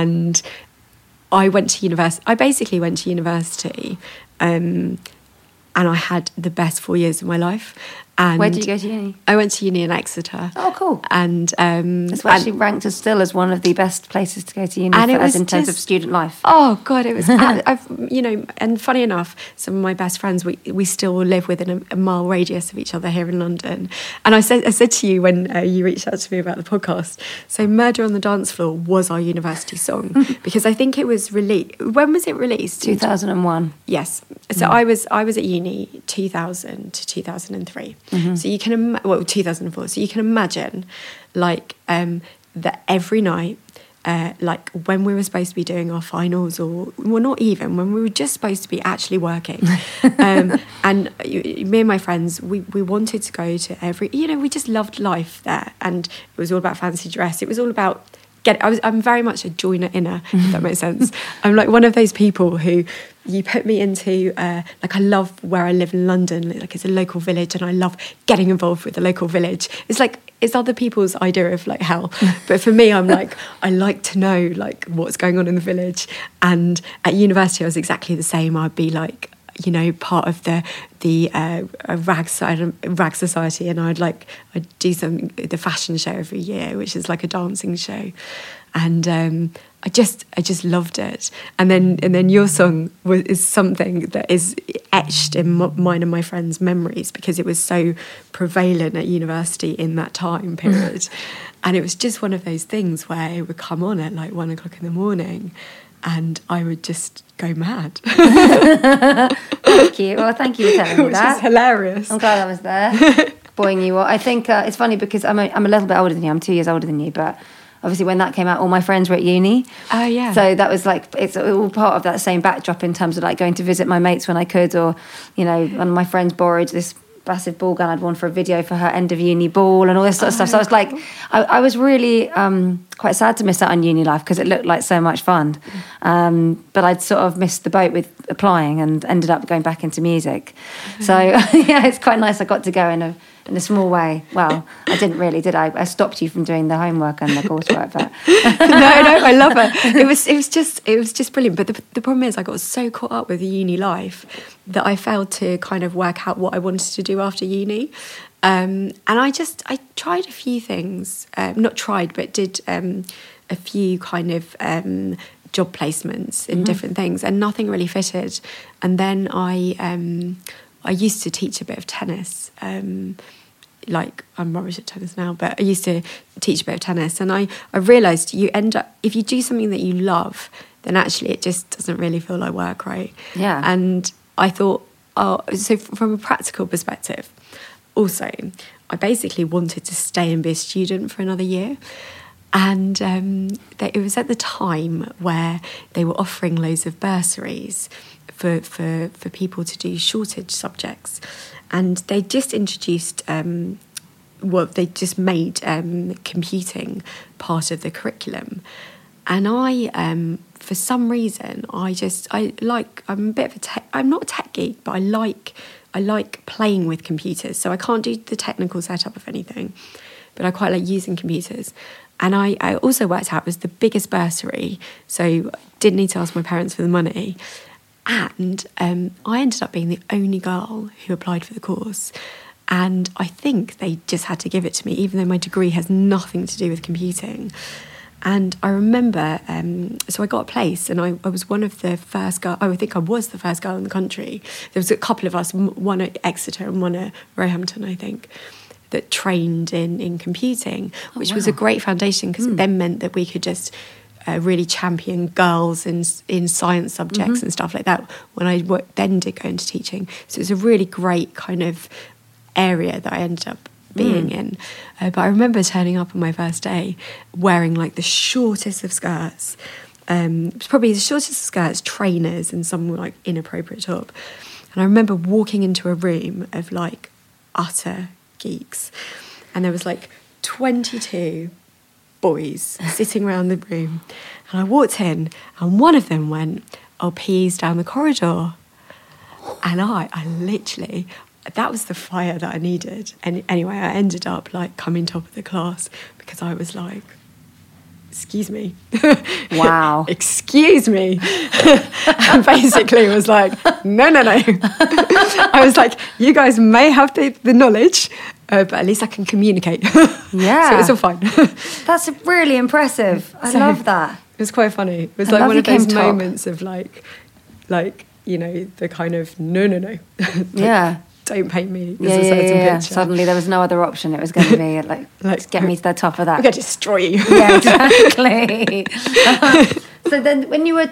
I went to university. I basically went to university, and I had the best 4 years of my life. And where did you go to uni? I went to uni in Exeter. Oh, cool. And it's actually ranked as still as one of the best places to go to uni in terms of student life. Oh God, it was. And funny enough, some of my best friends we still live within a mile radius of each other here in London. And I said to you when you reached out to me about the podcast, so "Murder on the Dance Floor" was our university song because I think it was released. When was it released? 2001. Yes. So I was at uni 2000 to 2003. So you can 2004. So you can imagine, like that every night, like when we were supposed to be doing our finals, or well, not even when we were just supposed to be actually working, and me and my friends, we wanted to go to every. We just loved life there, and it was all about fancy dress. It was all about. I'm very much a joiner-inner, if that makes sense. I'm like one of those people who you put me into, like I love where I live in London, like it's a local village, and I love getting involved with the local village. It's like, it's other people's idea of like hell. But for me, I'm like, I like to know like what's going on in the village. And at university, I was exactly the same. I'd be like, part of the rag society, and I'd do the fashion show every year, which is like a dancing show, and I just loved it. And then your song is something that is etched in mine and my friends' memories because it was so prevalent at university in that time period, and it was just one of those things where it would come on at like 1 o'clock in the morning. And I would just go mad. Thank you. Well, thank you for telling me that. Which is hilarious. I'm glad I was there, buoying you up. I think it's funny because I'm a little bit older than you. I'm 2 years older than you, but obviously when that came out, all my friends were at uni. Oh, yeah. So that was like, it's all part of that same backdrop in terms of like going to visit my mates when I could, or, one of my friends borrowed this massive ball gown I'd worn for a video for her end of uni ball and all this sort of stuff. So I was like, I was really quite sad to miss out on uni life because it looked like so much fun. But I'd sort of missed the boat with applying and ended up going back into music. So yeah, it's quite nice I got to go in a small way. Well, I didn't really, did I? I stopped you from doing the homework and the coursework, but no, I love it. It was just brilliant. But the problem is, I got so caught up with the uni life that I failed to kind of work out what I wanted to do after uni. And I tried a few things. Not tried, but did a few kind of job placements in different things, and nothing really fitted. And then I used to teach a bit of tennis. Like, I'm rubbish at tennis now, but I used to teach a bit of tennis, and I realised you end up, if you do something that you love, then actually it just doesn't really feel like work, right? Yeah. And I thought, so from a practical perspective, also, I basically wanted to stay and be a student for another year. And it was at the time where they were offering loads of bursaries for people to do shortage subjects. And they just introduced, they just made computing part of the curriculum. And I, for some reason, I'm a bit of I'm not a tech geek, but I like playing with computers. So I can't do the technical setup of anything, but I quite like using computers. And I also worked out it was the biggest bursary, so didn't need to ask my parents for the money. And I ended up being the only girl who applied for the course. And I think they just had to give it to me, even though my degree has nothing to do with computing. And I remember, so I got a place, and I was one of the first girls, I think I was the first girl in the country. There was a couple of us, one at Exeter and one at Roehampton, I think, that trained in computing, which was a great foundation because it then meant that we could just really champion girls in science subjects and stuff like that when I then did go into teaching. So it was a really great kind of area that I ended up being in. But I remember turning up on my first day wearing like the shortest of skirts. It was probably the shortest of skirts, trainers and some like inappropriate top. And I remember walking into a room of like utter geeks. And there was like 22 boys sitting around the room, and I walked in, and one of them went, PE's down the corridor. And I literally, that was the fire that I needed. And anyway, I ended up like coming top of the class because I was like, excuse me. Wow. Excuse me. And basically was like, no. I was like, you guys may have the knowledge, but at least I can communicate. Yeah. So it's all fine. That's really impressive. I love that. It was quite funny. It was like one of those moments of like, you know, the kind of, no. Yeah. Don't paint me. There's a certain picture. Suddenly there was no other option. It was going to be like let's get me to the top of that. We're going to destroy you. Yeah, exactly. So then when you were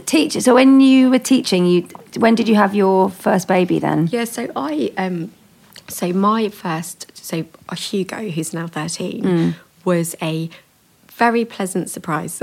teaching, when did you have your first baby then? Yeah, so Hugo, who's now 13, was a very pleasant surprise.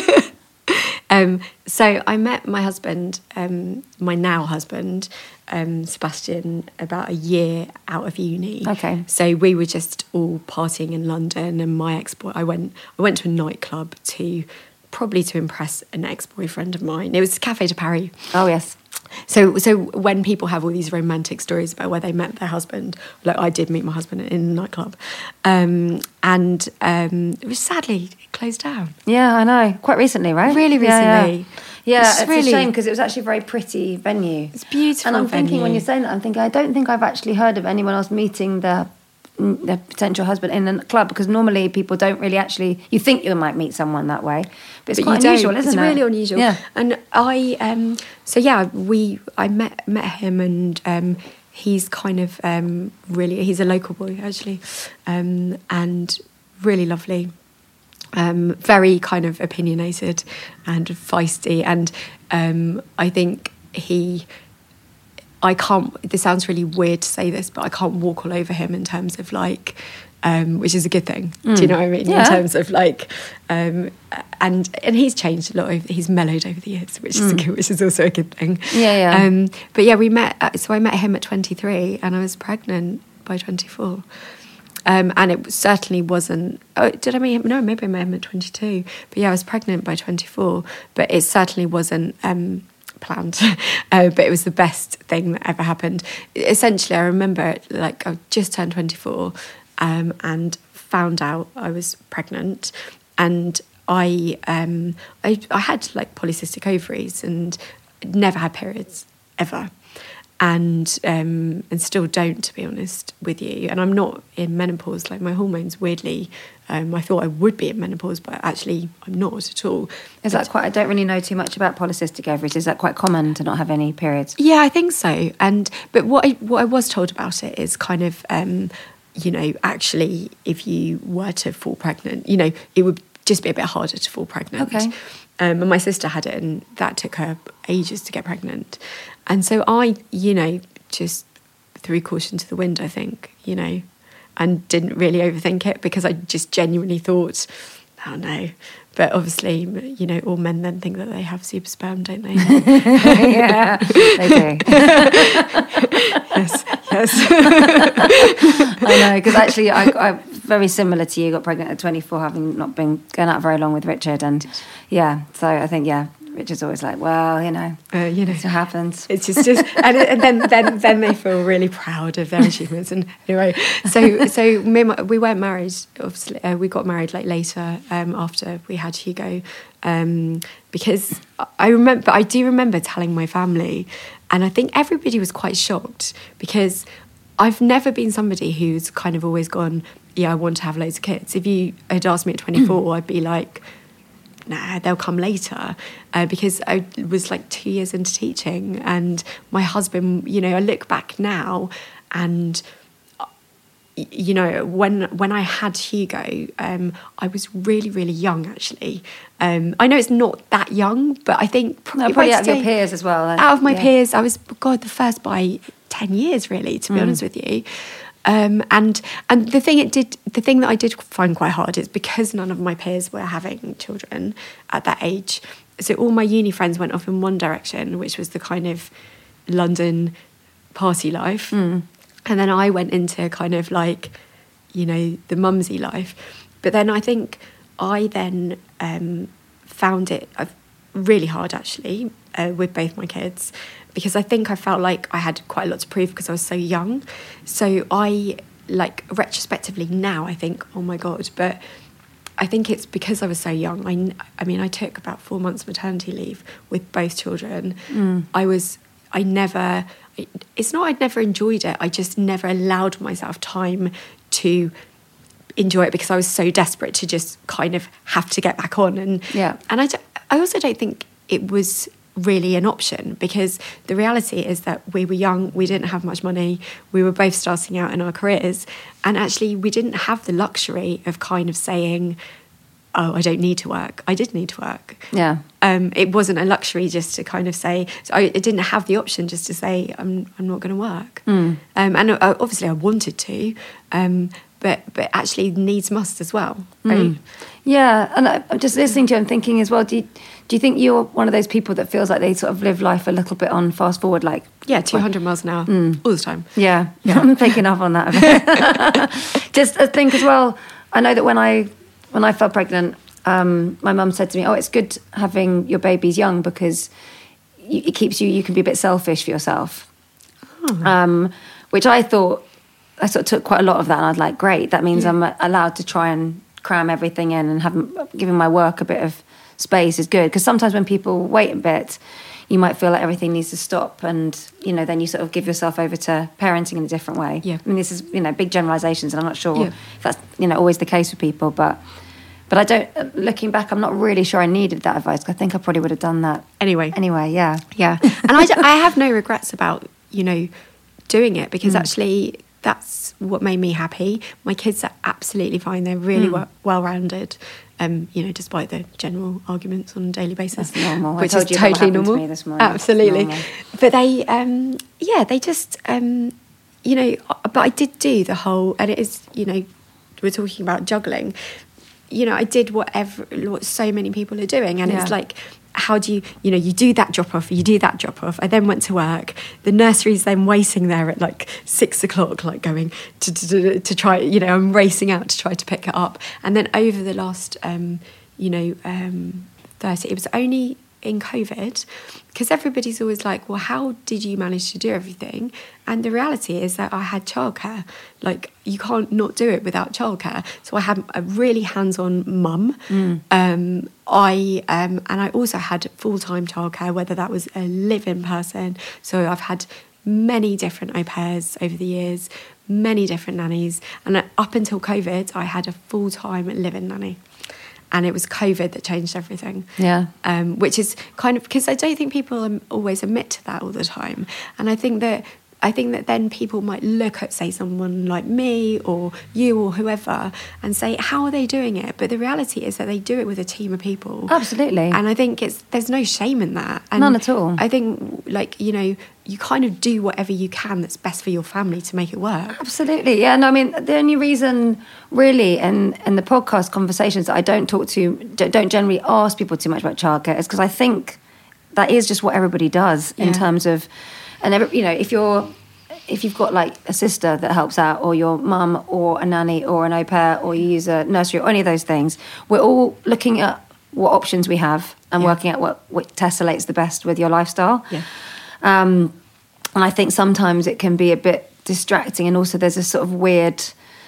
So I met my husband, my now husband, Sebastian, about a year out of uni. Okay. So we were just all partying in London, and my ex-boy, I went to a nightclub probably to impress an ex-boyfriend of mine. It was Café de Paris. Oh, yes. So when people have all these romantic stories about where they met their husband, like I did meet my husband in a nightclub, and it was sadly closed down. Yeah, I know. Quite recently, right? Really recently. Yeah, it's really a shame because it was actually a very pretty venue. It's beautiful. And I'm thinking when you're saying that, I don't think I've actually heard of anyone else meeting their potential husband in a club, because normally people don't really actually, you think you might meet someone that way, but it's quite unusual, isn't it? It's really unusual. Yeah. And I met him, and he's kind of really, he's a local boy actually, and really lovely. Very kind of opinionated and feisty, and I think this sounds really weird to say this, but I can't walk all over him in terms of like which is a good thing. Do you know what I mean? In terms of like, and he's changed a lot. He's mellowed over the years, which is also a good thing. But yeah, we met. So I met him at 23, and I was pregnant by 24. And it certainly wasn't. Oh, did I meet him? No, maybe I met him at 22. But yeah, I was pregnant by 24. But it certainly wasn't planned. But it was the best thing that ever happened. Essentially, I remember like I just turned 24, and found out I was pregnant, and I had like polycystic ovaries and never had periods ever. And still don't, to be honest with you. And I'm not in menopause. Like my hormones, weirdly, I thought I would be in menopause, but actually I'm not at all. Is that quite? I don't really know too much about polycystic ovaries. Is that quite common to not have any periods? Yeah, I think so. But what I was told about it is kind of, actually, if you were to fall pregnant, it would just be a bit harder to fall pregnant. Okay. And my sister had it, and that took her ages to get pregnant. And so I, just threw caution to the wind, I think, and didn't really overthink it because I just genuinely thought, oh no. But obviously, all men then think that they have super sperm, don't they? Yeah, they do. Yes. I know, because actually I very similar to you, got pregnant at 24, having not been going out very long with Richard. And yeah, so I think, Richard's always like, well, this happens. It's just and then they feel really proud of their achievements. And anyway, so we weren't married. Obviously, we got married like later after we had Hugo, because I do remember telling my family, and I think everybody was quite shocked because I've never been somebody who's kind of always gone, I want to have loads of kids. If you had asked me at 24, I'd be like, nah, they'll come later, because I was like 2 years into teaching, and my husband, I look back now, and when I had Hugo, I was really, really young actually. I know it's not that young, but I think probably out of your peers as well. Out of my peers, I was the first by 10 years really, to be honest with you. And the thing that I did find quite hard is because none of my peers were having children at that age. So all my uni friends went off in one direction, which was the kind of London party life. And then I went into kind of like, the mumsy life. But then I think I then found it really hard actually with both my kids, because I think I felt like I had quite a lot to prove because I was so young. So I, like, retrospectively now, I think, oh my God, but I think it's because I was so young. I mean, I took about 4 months maternity leave with both children. It's not I'd never enjoyed it, I just never allowed myself time to enjoy it because I was so desperate to just kind of have to get back on. And I also don't think it was really an option, because the reality is that we were young, we didn't have much money, we were both starting out in our careers, and actually we didn't have the luxury of kind of saying, oh, I don't need to work. I did need to work. Yeah. It wasn't a luxury just to kind of say, so I didn't have the option just to say, I'm not going to work. And obviously I wanted to, but actually needs must as well, right? Yeah, and I'm just listening to you and thinking as well, do you think you're one of those people that feels like they sort of live life a little bit on fast forward, like 200 miles an hour all the time? Yeah. I'm picking up on that a bit. Just I think as well, I know that when I fell pregnant, my mum said to me, it's good having your babies young because it keeps you can be a bit selfish for yourself. Which I sort of took quite a lot of that, and I was like, great, that means I'm allowed to try and cram everything in, and giving my work a bit of space is good, because sometimes when people wait a bit, you might feel like everything needs to stop, and then you sort of give yourself over to parenting in a different way. I mean, this is big generalizations, and I'm not sure if that's always the case for people, but I don't, looking back, I'm not really sure I needed that advice. I think I probably would have done that anyway. Yeah. And I have no regrets about doing it, because actually that's what made me happy. My kids are absolutely fine. They're really well-rounded, despite the general arguments on a daily basis. That's normal. Which is totally normal. To me this morning. Absolutely. But they, they just, but I did do the whole, and it is, were talking about juggling, I did what so many people are doing. And it's like, how do you do that drop off, you do that drop off. I then went to work. The nursery's then waiting there at like 6 o'clock, like going to try, I'm racing out to try to pick it up. And then over the last, 30, it was only in COVID, because everybody's always like, well, how did you manage to do everything? And the reality is that I had childcare. Like, you can't not do it without childcare. So I had a really hands-on mum. And I also had full-time childcare, whether that was a live-in person. So I've had many different au pairs over the years, many different nannies. And up until COVID, I had a full-time live-in nanny. And it was COVID that changed everything. Yeah. Which is kind of, because I don't think people always admit to that all the time. And I think that then people might look at, say, someone like me or you or whoever and say, how are they doing it? But the reality is that they do it with a team of people. Absolutely. And I think there's no shame in that. And none at all. I think, you kind of do whatever you can that's best for your family to make it work. Absolutely, yeah. No, I mean, the only reason really in the podcast conversations that I don't generally ask people too much about childcare is because I think that is just what everybody does in terms of, and if you've got like a sister that helps out, or your mum, or a nanny, or an au pair, or you use a nursery, or any of those things, we're all looking at what options we have and working out what tessellates the best with your lifestyle. Yeah. And I think sometimes it can be a bit distracting, and also there's a sort of weird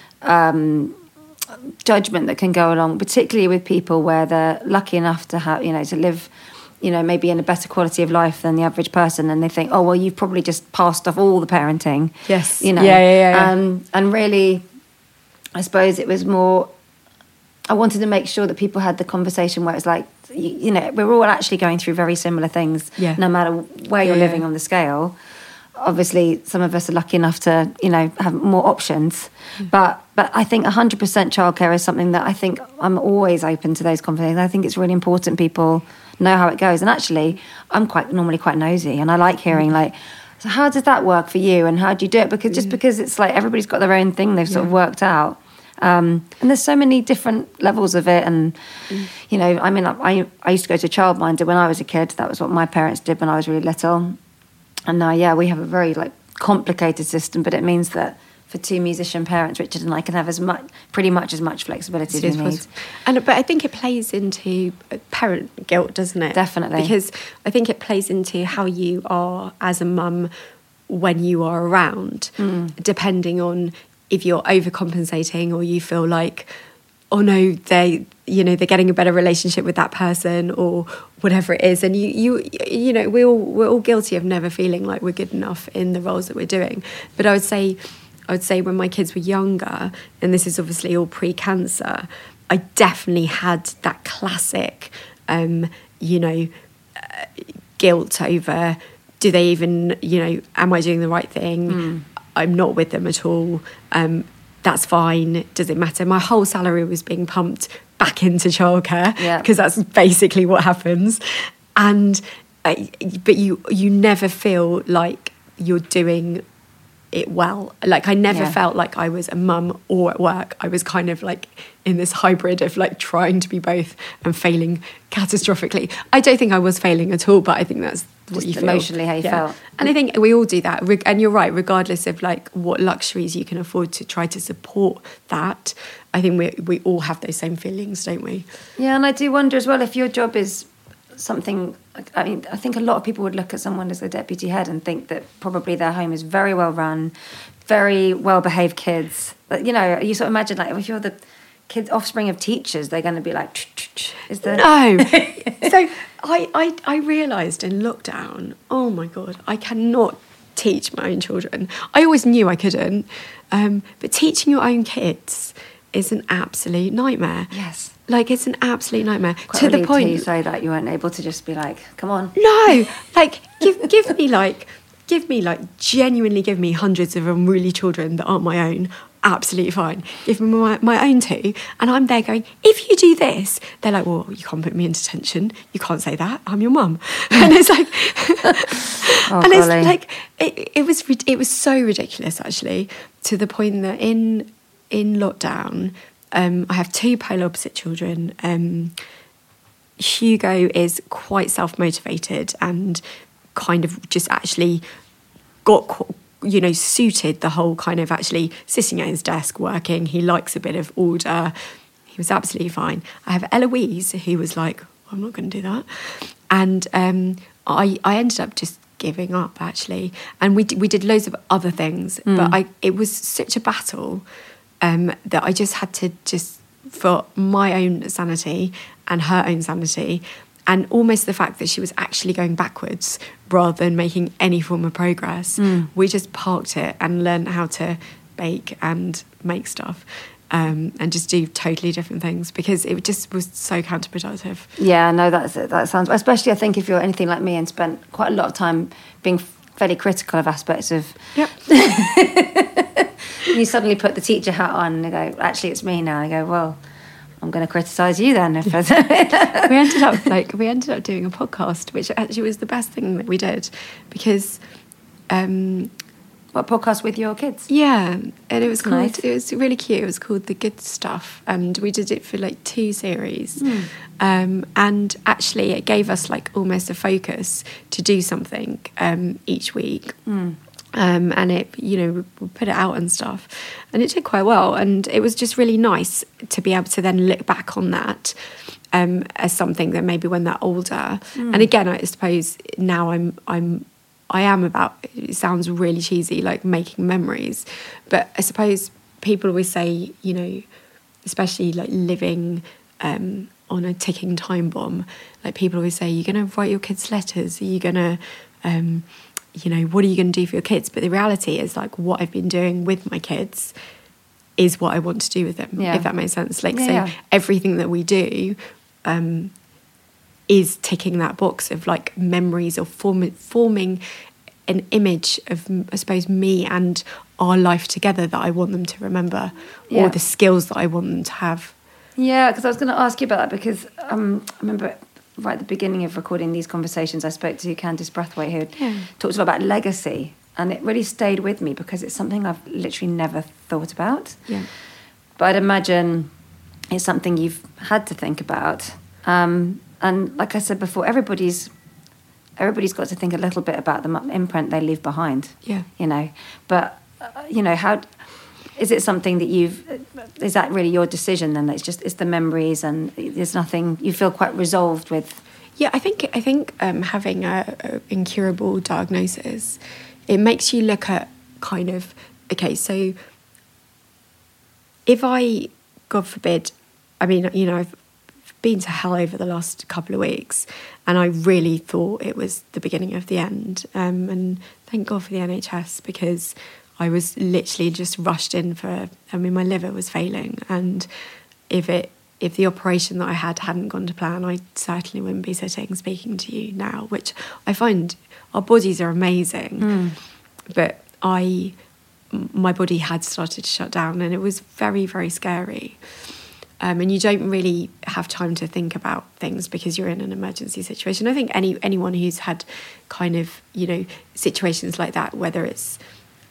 judgment that can go along, particularly with people where they're lucky enough to have, to live, maybe in a better quality of life than the average person, and they think, oh, well, you've probably just passed off all the parenting. Yes. Yeah. And really, I suppose it was more, I wanted to make sure that people had the conversation where it's like, we're all actually going through very similar things, no matter where you're living on the scale. Obviously, some of us are lucky enough to, have more options. But I think 100% childcare is something that I think I'm always open to those conversations. I think it's really important people know how it goes. And actually, I'm normally quite nosy, and I like hearing so how does that work for you, and how do you do it? Because because it's like everybody's got their own thing they've sort of worked out. And there's so many different levels of it. And, I mean, I used to go to childminder when I was a kid. That was what my parents did when I was really little. And now, we have a very, complicated system, but it means that for two musician parents, Richard and I can have pretty much as much flexibility as we need. But I think it plays into parent guilt, doesn't it? Definitely. Because I think it plays into how you are as a mum when you are around, depending on if you're overcompensating, or you feel like, oh no, they're getting a better relationship with that person, or whatever it is. And we're all guilty of never feeling like we're good enough in the roles that we're doing. But I would say when my kids were younger, and this is obviously all pre-cancer, I definitely had that classic, guilt over, do they even, am I doing the right thing? I'm not with them at all. That's fine. Does it matter? My whole salary was being pumped back into childcare, because that's basically what happens. And but you never feel like you're doing it well. Like, I never felt like I was a mum or at work. I was kind of like in this hybrid of trying to be both and failing catastrophically. I don't think I was failing at all, but I think that's what you feel. Emotionally how you felt. And I think we all do that. And you're right, regardless of what luxuries you can afford to try to support that, I think we all have those same feelings, don't we? Yeah, and I do wonder as well if your job is something, I mean, I think a lot of people would look at someone as the deputy head and think that probably their home is very well run, very well behaved kids. You sort of imagine if you're the kids offspring of teachers, they're going to be like, is there? No. So I realised in lockdown, oh my God, I cannot teach my own children. I always knew I couldn't, but teaching your own kids is an absolute nightmare. Yes. It's an absolute nightmare. Quite to the point you say that you weren't able to just be like, come on. No, genuinely give me hundreds of unruly children that aren't my own. Absolutely fine. Give me my own two, and I'm there going, if you do this, they're like, well, you can't put me in detention. You can't say that. I'm your mum. And it's like, it's like, it was so ridiculous, actually, to the point that in lockdown, I have 2 polar opposite children. Hugo is quite self-motivated and kind of just actually got, suited the whole kind of actually sitting at his desk working. He likes a bit of order. He was absolutely fine. I have Eloise, who was like, I'm not going to do that. And I ended up just giving up, actually. And we did loads of other things, but it was such a battle that I just had to for my own sanity and her own sanity, and almost the fact that she was actually going backwards rather than making any form of progress, we just parked it and learned how to bake and make stuff. And just do totally different things, because it just was so counterproductive. Yeah, no, that sounds... Especially, I think, if you're anything like me and spent quite a lot of time being fairly critical of aspects of... Yep. You suddenly put the teacher hat on and you go, actually, it's me now. I go, well, I'm going to criticise you then. If we ended up doing a podcast, which actually was the best thing that we did, because... What, podcast with your kids? Yeah, and it was called, nice. It was really cute. It was called The Good Stuff, and we did it for like 2 series. And actually it gave us like almost a focus to do something each week. And it, we put it out and stuff, and it did quite well. And it was just really nice to be able to then look back on that as something that maybe when they're older. And again, I suppose now I am about, it sounds really cheesy, like making memories. But I suppose people always say, especially like living on a ticking time bomb, like people always say, you're going to write your kids letters? Are you going to, what are you going to do for your kids? But the reality is, like, what I've been doing with my kids is what I want to do with them, if that makes sense. Like, everything that we do is ticking that box of like memories, or forming an image of, I suppose, me and our life together that I want them to remember, or the skills that I want them to have. Yeah, because I was going to ask you about that, because I remember right at the beginning of recording these conversations, I spoke to Candice Brathwaite, who talked a lot about legacy, and it really stayed with me because it's something I've literally never thought about. Yeah. But I'd imagine it's something you've had to think about. And like I said before, everybody's got to think a little bit about the imprint they leave behind. Yeah. But how is it something that is that really your decision then? It's the memories, and there's nothing, you feel quite resolved with? Yeah, I think having a incurable diagnosis, it makes you look at kind of, okay, so if I, God forbid, I mean, I've been to hell over the last couple of weeks, and I really thought it was the beginning of the end. And thank God for the NHS, because I was literally just rushed in my liver was failing, and if the operation that I hadn't gone to plan, I certainly wouldn't be speaking to you now, which I find our bodies are amazing, but my body had started to shut down, and it was very, very scary. And you don't really have time to think about things because you're in an emergency situation. I think anyone who's had kind of, situations like that, whether it's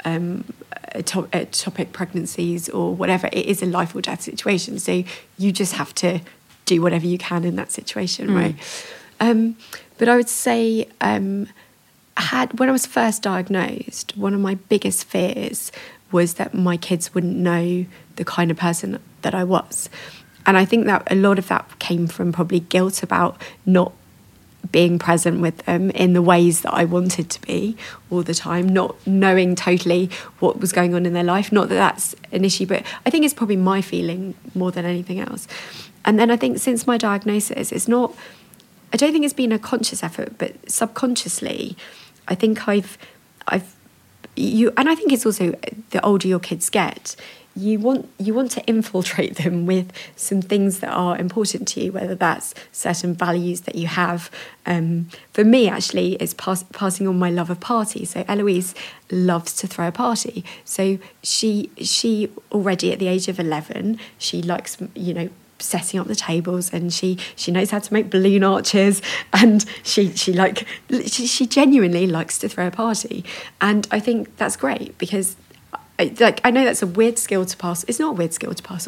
ectopic pregnancies or whatever, it is a life or death situation. So you just have to do whatever you can in that situation, right? But I would say, when I was first diagnosed, one of my biggest fears was that my kids wouldn't know the kind of person that I was. And I think that a lot of that came from probably guilt about not being present with them in the ways that I wanted to be all the time, not knowing totally what was going on in their life. Not that that's an issue, but I think it's probably my feeling more than anything else. And then I think since my diagnosis, I don't think it's been a conscious effort, but subconsciously, I think and I think it's also the older your kids get, you want to infiltrate them with some things that are important to you, whether that's certain values that you have. For me, actually, it's passing on my love of parties. So Eloise loves to throw a party. So she already at the age of 11, she likes, setting up the tables, and she knows how to make balloon arches, and she genuinely likes to throw a party. And I think that's great, because I know that's a weird skill to pass. It's not a weird skill to pass on.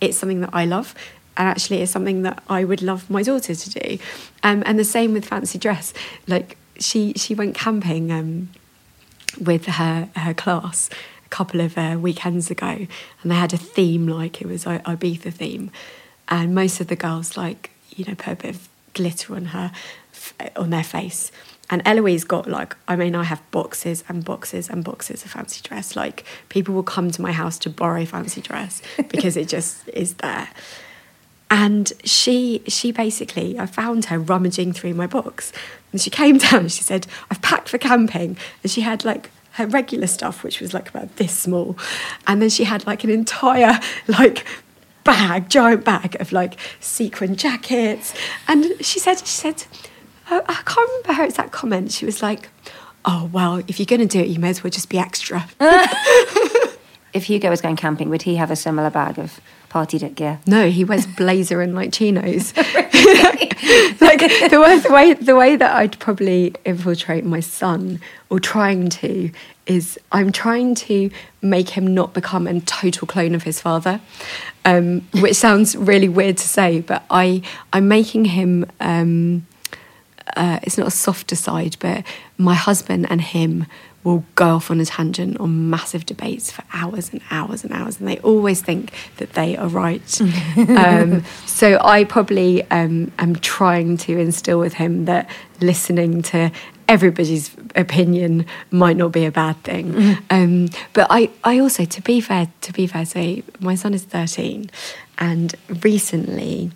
it's something that I love. And actually it's something that I would love my daughter to do. And the same with fancy dress. Like she went camping with her class a couple of weekends ago, and they had a theme, like it was Ibiza theme. And most of the girls, like, you know, put a bit of glitter on their face. And Eloise got, like, I mean, I have boxes and boxes and boxes of fancy dress. Like, people will come to my house to borrow fancy dress because it just is there. And she basically, I found her rummaging through my box. And she came down and she said, I've packed for camping. And she had, like, her regular stuff, which was, like, about this small. And then she had, like, an entire, like, giant bag of, like, sequin jackets. And she said, I can't remember her exact comment. She was like, oh, well, if you're going to do it, you may as well just be extra. If Hugo was going camping, would he have a similar bag of party gear? No, he wears blazer and, like, chinos. Like, the way that I'd probably infiltrate my son, or trying to, is I'm trying to make him not become a total clone of his father, which sounds really weird to say, but I'm making him... it's not a softer side, but my husband and him will go off on a tangent on massive debates for hours and hours and hours, and they always think that they are right. So I probably am trying to instill with him that listening to everybody's opinion might not be a bad thing. But I also, to be fair, so my son is 13, and recently,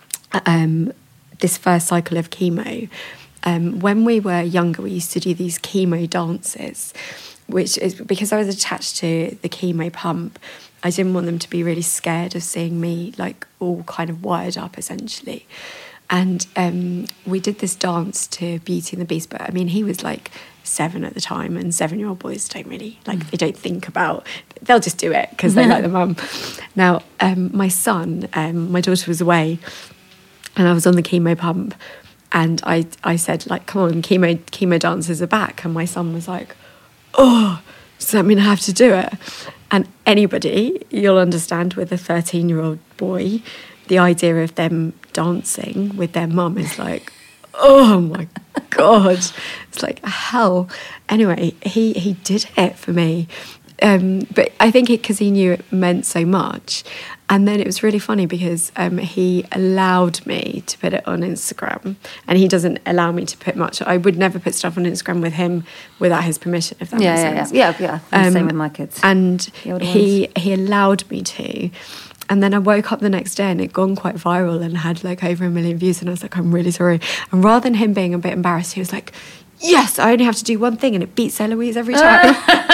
this first cycle of chemo, when we were younger, we used to do these chemo dances, which is because I was attached to the chemo pump. I didn't want them to be really scared of seeing me, like, all kind of wired up, essentially. And we did this dance to Beauty and the Beast, but I mean, he was like 7 at the time, and 7-year-old boys don't really, like, they don't think about, they'll just do it because they like the mum. Now, my son, my daughter was away, and I was on the chemo pump, and I said, like, come on, chemo dancers are back. And my son was like, oh, does that mean I have to do it? And anybody, you'll understand, with a 13-year-old boy, the idea of them dancing with their mum is like, oh my God, it's like hell. Anyway, he did it for me. But I think because he knew it meant so much. And then it was really funny because he allowed me to put it on Instagram, and he doesn't allow me to put much. I would never put stuff on Instagram with him without his permission, if that makes sense. Yeah. Same with my kids. And he allowed me to. And then I woke up the next day and it'd gone quite viral and had like over 1 million views. And I was like, I'm really sorry. And rather than him being a bit embarrassed, he was like, yes, I only have to do one thing and it beats Eloise every time.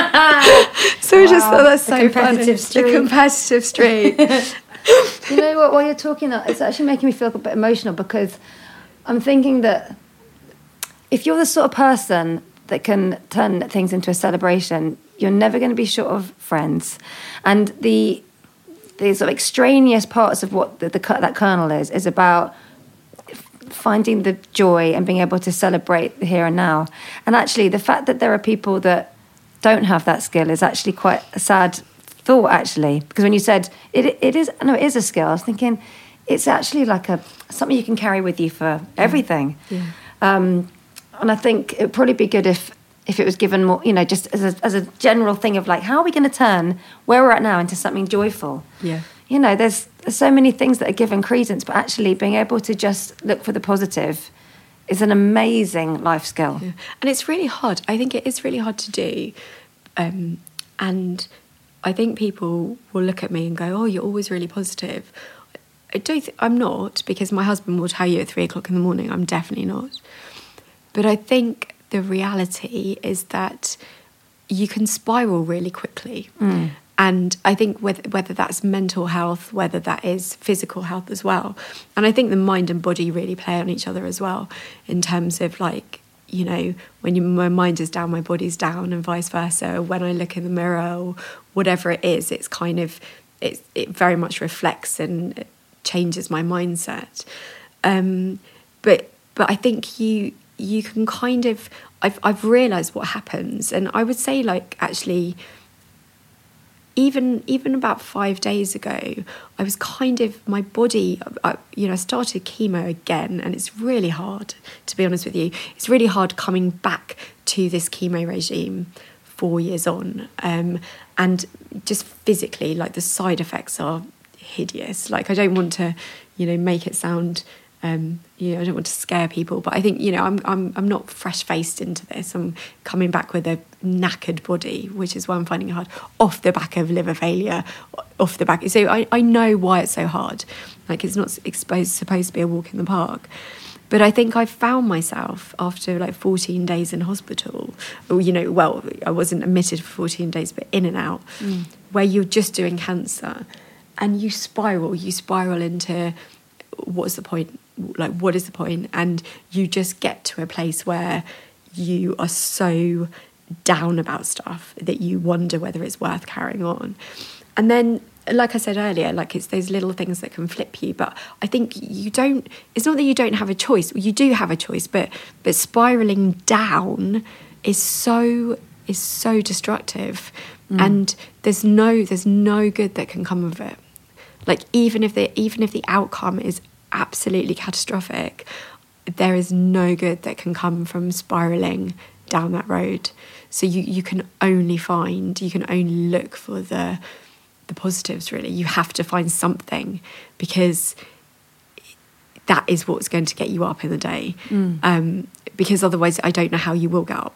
So I just thought that's so funny. The competitive streak. You know what, while you're talking, it's actually making me feel a bit emotional, because I'm thinking that if you're the sort of person that can turn things into a celebration, you're never going to be short of friends. And the sort of extraneous parts of what that kernel is about finding the joy and being able to celebrate the here and now. And actually, the fact that there are people that don't have that skill is actually quite a sad thought, actually. Because when you said it is a skill, I was thinking it's actually like something you can carry with you for everything. Yeah. And I think it would probably be good if it was given more, just as a general thing of like, how are we going to turn where we're at now into something joyful? Yeah. There's so many things that are given credence, but actually being able to just look for the positive is an amazing life skill. Yeah. And it's really hard. I think it is really hard to do. And I think people will look at me and go, oh, you're always really positive. I'm not, because my husband will tell you at 3 o'clock in the morning, I'm definitely not. But I think the reality is that you can spiral really quickly. Mm. And I think whether that's mental health, whether that is physical health as well. And I think the mind and body really play on each other as well, in terms of like, when my mind is down, my body's down, and vice versa. When I look in the mirror or whatever it is, it's kind of, it very much reflects and changes my mindset. But I think you can kind of, I've realised what happens. And I would say, like, actually, even about 5 days ago, I was kind of, my body, I started chemo again, and it's really hard, to be honest with you. It's really hard coming back to this chemo regime 4 years on. And just physically, like, the side effects are hideous. Like, I don't want to, make it sound... I don't want to scare people, but I think, I'm not fresh-faced into this. I'm coming back with a knackered body, which is why I'm finding it hard, off the back of liver failure, off the back. So I know why it's so hard. Like, it's not supposed to be a walk in the park. But I think I found myself after like 14 days in hospital, I wasn't admitted for 14 days, but in and out, where you're just doing cancer and you spiral into what's the point? Like, what is the point? And you just get to a place where you are so down about stuff that you wonder whether it's worth carrying on. And then, like I said earlier, like, it's those little things that can flip you. But I think it's not that you don't have a choice. You do have a choice, but spiraling down is so destructive. And there's no good that can come of it. Like, even if the outcome is absolutely catastrophic, there is no good that can come from spiralling down that road. So you can only look for the positives, really. You have to find something, because that is what's going to get you up in the day. Because otherwise, I don't know how you will get up.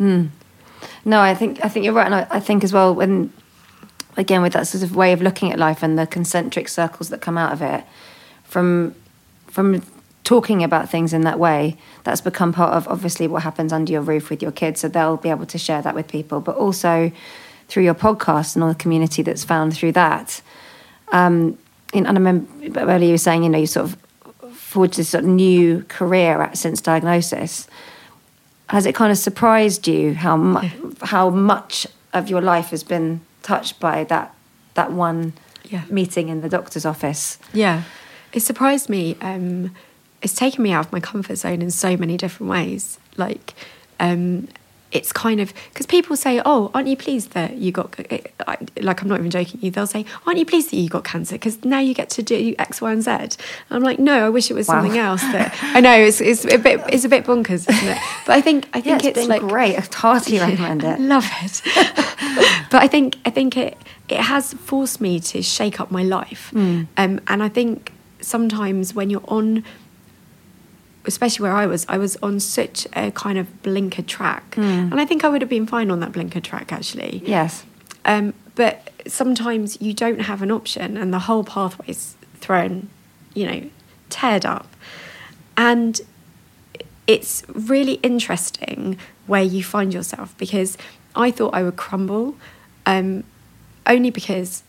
No, I think you're right, and I think as well, when, again, with that sort of way of looking at life and the concentric circles that come out of it, from talking about things in that way, that's become part of, obviously, what happens under your roof with your kids, so they'll be able to share that with people, but also through your podcast and all the community that's found through that. And I remember earlier you were saying, you sort of forged this sort of new career since diagnosis. Has it kind of surprised you how much of your life has been touched by that one meeting in the doctor's office? Yeah. It surprised me. It's taken me out of my comfort zone in so many different ways. Like, it's kind of... Because people say, oh, aren't you pleased that you got... Like, I'm not even joking you. They'll say, aren't you pleased that you got cancer? Because now you get to do X, Y, and Z. And I'm like, no, I wish it was something else. That I know, it's a bit bonkers, isn't it? But I think it's been like... great. I'd heartily recommend it. Love it. But I think it has forced me to shake up my life. And I think... sometimes when you're on, especially where I was on such a kind of blinkered track, and I think I would have been fine on that blinkered track, actually. Yes. But sometimes you don't have an option, and the whole pathway's thrown, teared up. And it's really interesting where you find yourself, because I thought I would crumble, only because...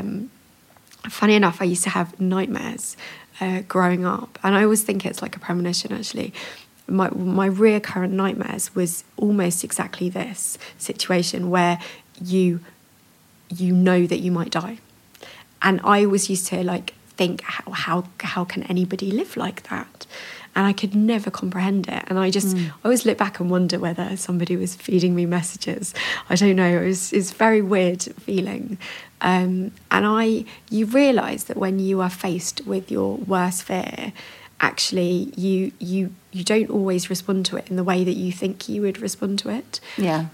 funny enough, I used to have nightmares growing up, and I always think it's like a premonition, actually. My recurrent nightmares was almost exactly this situation where you know that you might die. And I always used to like think, how can anybody live like that? And I could never comprehend it. And I always look back and wonder whether somebody was feeding me messages. I don't know. It's very weird feeling. And you realise that when you are faced with your worst fear, actually you don't always respond to it in the way that you think you would respond to it. Yeah.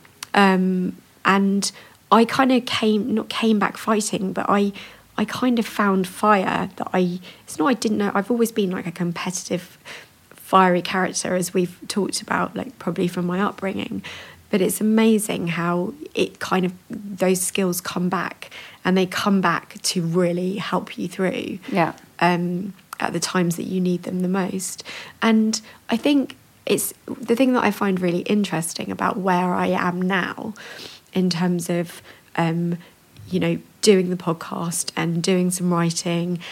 And I kind of came back fighting, but I kind of found fire that it's not I didn't know. I've always been like a competitive, fiery character, as we've talked about, like probably from my upbringing. But it's amazing how it kind of, those skills come back, and they come back to really help you through. Yeah. At the times that you need them the most. And I think it's the thing that I find really interesting about where I am now in terms of, doing the podcast and doing some writing.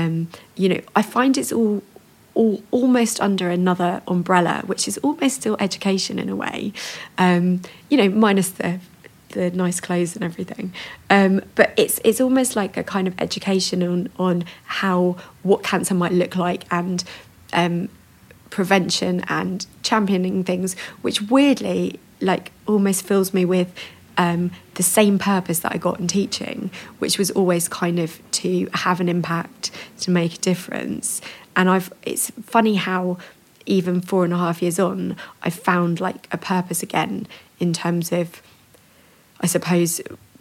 I find it's all almost under another umbrella, which is almost still education in a way, minus the nice clothes and everything. But it's almost like a kind of education on what cancer might look like, and prevention and championing things, which weirdly like almost fills me with the same purpose that I got in teaching, which was always kind of to have an impact, to make a difference. And it's funny how even 4.5 years on, I've found like a purpose again in terms of, I suppose,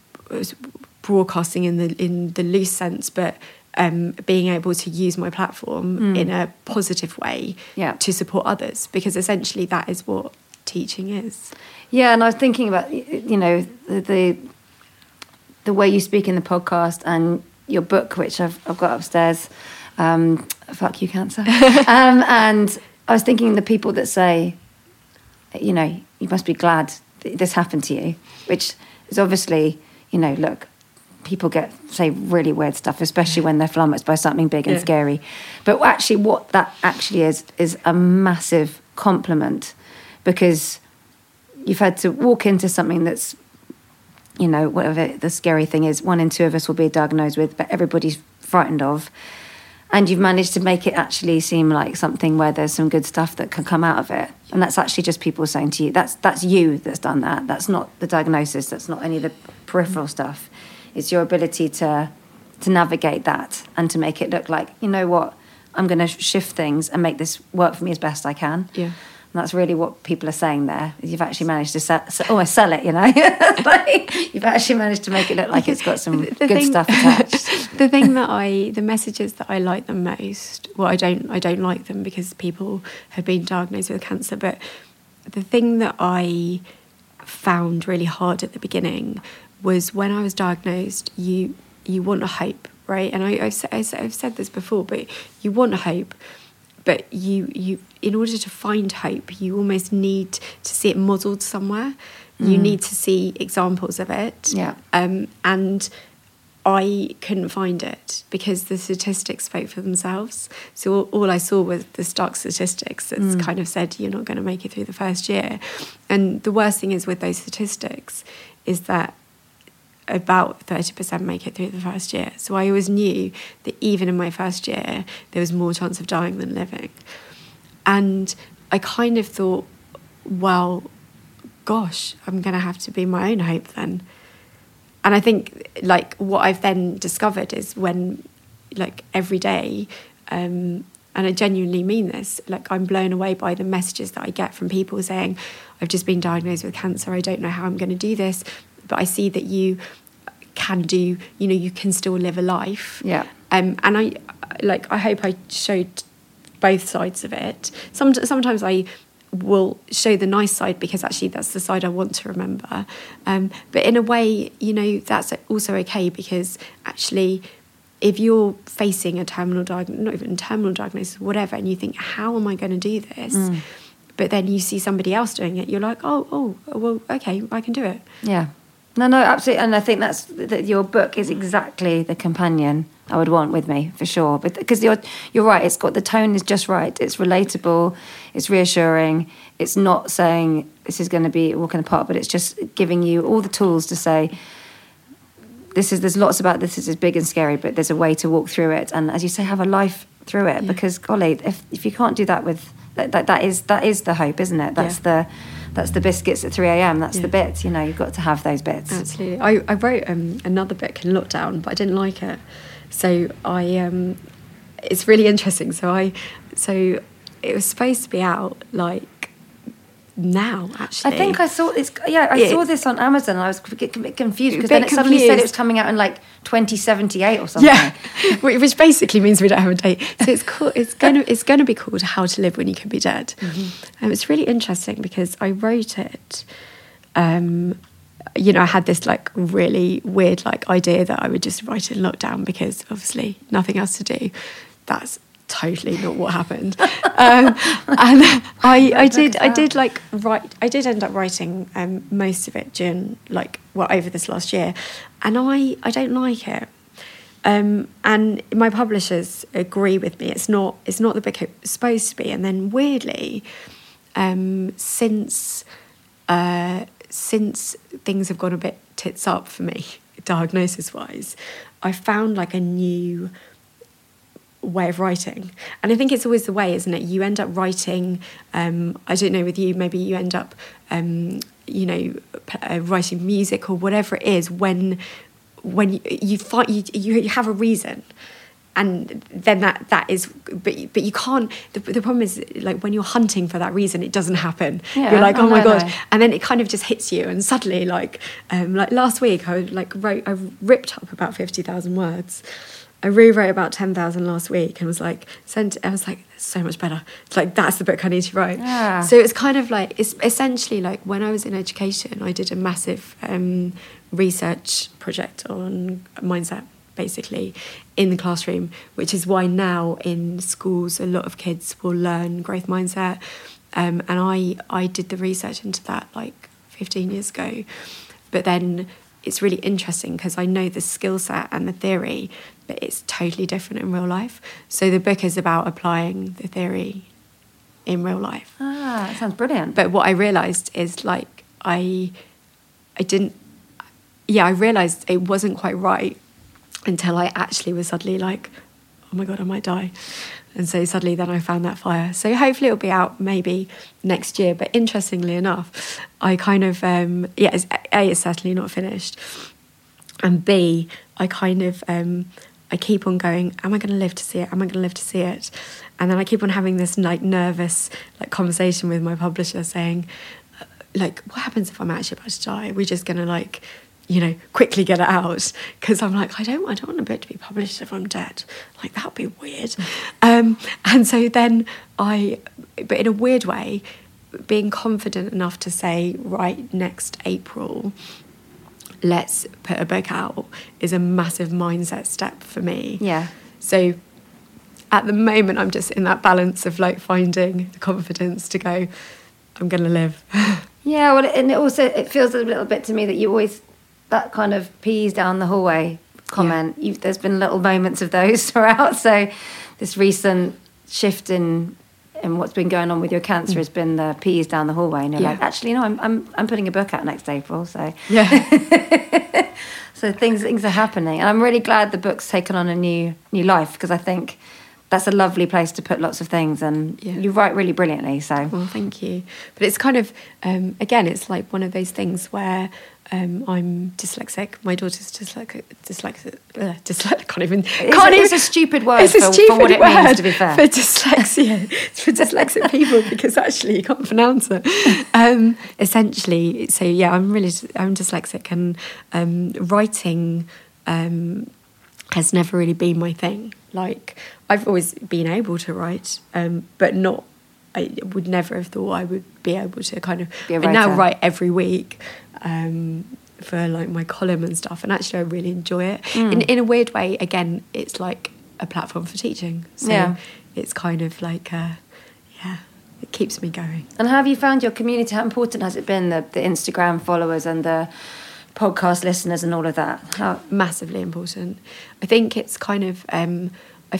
broadcasting in the loose sense, but being able to use my platform in a positive way to support others, because essentially that is what teaching is. Yeah, and I was thinking about, you know, the way you speak in the podcast and your book, which I've got upstairs, Fuck You Cancer. And I was thinking the people that say, you know, you must be glad this happened to you, which is obviously, you know, look, people say really weird stuff, especially when they're flummoxed by something big and scary. But actually what that actually is a massive compliment, because you've had to walk into something that's, you know, whatever the scary thing is, 1 in 2 of us will be diagnosed with, but everybody's frightened of. And you've managed to make it actually seem like something where there's some good stuff that can come out of it. And that's actually just people saying to you, that's you that's done that. That's not the diagnosis. That's not any of the peripheral stuff. It's your ability to navigate that and to make it look like, you know what, I'm going to shift things and make this work for me as best I can. Yeah. And that's really what people are saying there. You've actually managed to almost sell it, you know. Like, you've actually managed to make it look like it's got some good stuff attached. The messages that I like the most, well, I don't like them because people have been diagnosed with cancer, but the thing that I found really hard at the beginning was when I was diagnosed, you want a hope, right? And I've said this before, but you want a hope. But you in order to find hope, you almost need to see it modelled somewhere. You need to see examples of it. Yeah. And I couldn't find it because the statistics spoke for themselves. So all I saw was the stark statistics that kind of said you're not going to make it through the first year. And the worst thing is with those statistics is that about 30% make it through the first year. So I always knew that even in my first year, there was more chance of dying than living. And I kind of thought, well, gosh, I'm going to have to be my own hope then. And I think, like, what I've then discovered is when, like, every day, and I genuinely mean this, like, I'm blown away by the messages that I get from people saying, I've just been diagnosed with cancer, I don't know how I'm going to do this, but I see that you can do, you know, you can still live a life. Yeah. And I hope I showed both sides of it. Sometimes I will show the nice side because actually that's the side I want to remember. But in a way, you know, that's also okay because actually if you're facing a not even terminal diagnosis, whatever, and you think, how am I going to do this? But then you see somebody else doing it, you're like, oh, well, okay, I can do it. Yeah. No, absolutely. And I think that your book is exactly the companion I would want with me, for sure. But because you're right, it's got the tone is just right. It's relatable, it's reassuring. It's not saying this is going to be a walk in the park, but it's just giving you all the tools to say, there's lots about this is big and scary, but there's a way to walk through it. And as you say, have a life through it. Yeah. Because, golly, if you can't do that with... That is the hope, isn't it? That's the biscuits at 3 a.m. That's the bits, you know, you've got to have those bits. Absolutely. I wrote another book in lockdown, but I didn't like it. So it's really interesting. So it was supposed to be out like now, actually. I think I saw this. Yeah, I saw this on Amazon. And I was a bit confused because then it suddenly said it was coming out in like 2078 or something. Yeah, which basically means we don't have a date. So it's cool. It's going to be called How to Live When You Could Be Dead. And it's really interesting because I wrote it. You know, I had this like really weird like idea that I would just write it in lockdown because obviously nothing else to do. That's totally not what happened. And I did end up writing most of it during over this last year, and I don't like it. And my publishers agree with me. It's not the book it's supposed to be. And then weirdly, since things have gone a bit tits up for me, diagnosis wise, I found like a new way of writing. And I think it's always the way, isn't it? You end up writing, I don't know with you, maybe you end up you know, writing music or whatever it is, when you find you have a reason. And then that is, but you can't. The problem is, like, when you're hunting for that reason, it doesn't happen. Yeah, you're like, oh my god, no. and then it kind of just hits you, and suddenly, like last week, I ripped up about 50,000 words. I rewrote about 10,000 last week, and was like, so much better. It's like, that's the book I need to write. Yeah. So it's kind of like, it's essentially like when I was in education, I did a massive research project on mindset, basically, in the classroom, which is why now in schools a lot of kids will learn growth mindset, and I did the research into that like 15 years ago. But then it's really interesting because I know the skill set and the theory, but it's totally different in real life. So the book is about applying the theory in real life. That sounds brilliant. But what I realised is, like, I realised it wasn't quite right until I actually was suddenly like, oh my God, I might die. And so suddenly then I found that fire. So hopefully it'll be out maybe next year. But interestingly enough, I kind of, it's certainly not finished. And B, I kind of, I keep on going, am I going to live to see it? Am I going to live to see it? And then I keep on having this like nervous like conversation with my publisher saying, like, what happens if I'm actually about to die? Are we just going to, like, you know, quickly get it out? Because I'm like, I don't want a book to be published if I'm dead. Like, that would be weird. And so then but in a weird way, being confident enough to say, right, next April, let's put a book out, is a massive mindset step for me. Yeah. So at the moment, I'm just in that balance of like finding the confidence to go, I'm going to live. Yeah, well, and it feels a little bit to me that you always, that kind of peas down the hallway comment, there's been little moments of those throughout. So this recent shift in what's been going on with your cancer has been the peas down the hallway. And you're like, actually, no, I'm putting a book out next April. So Yeah. so things are happening. And I'm really glad the book's taken on a new life, because I think that's a lovely place to put lots of things, and you write really brilliantly. So, well, thank you. But it's kind of, again, it's like one of those things where I'm dyslexic. My daughter's dyslexic. It's a stupid word for what it means, to be fair. For dyslexia, it's for dyslexic people, because actually you can't pronounce it. Essentially, so yeah, I'm dyslexic, and writing has never really been my thing. Like, I've always been able to write, but not. I would never have thought I would be able to kind of. I now write every week for like my column and stuff, and actually I really enjoy it. In a weird way, again, it's like a platform for teaching. So it's kind of like, it keeps me going. And how have you found your community? How important has it been, the Instagram followers and the podcast listeners and all of that? How massively important. I think it's kind of I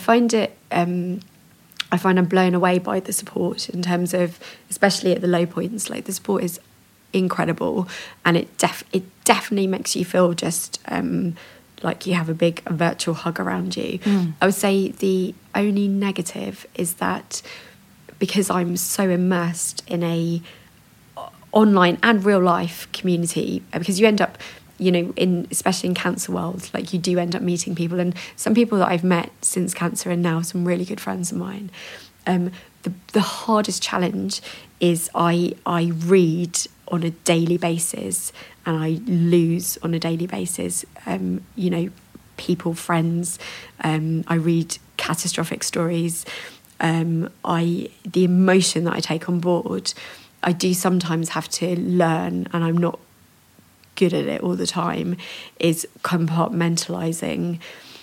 find I'm blown away by the support, in terms of, especially at the low points, like the support is incredible, and it definitely makes you feel just like you have a big virtual hug around you. I would say the only negative is that, because I'm so immersed in a online and real life community, because you end up, you know, especially in cancer world, like you do end up meeting people, and some people that I've met since cancer are now some really good friends of mine. The hardest challenge is I read on a daily basis, and I lose on a daily basis, you know, people, friends. I read catastrophic stories. The emotion that I take on board, I do sometimes have to learn, and I'm not good at it all the time, is compartmentalizing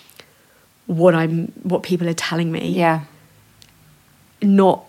what people are telling me. Yeah. Not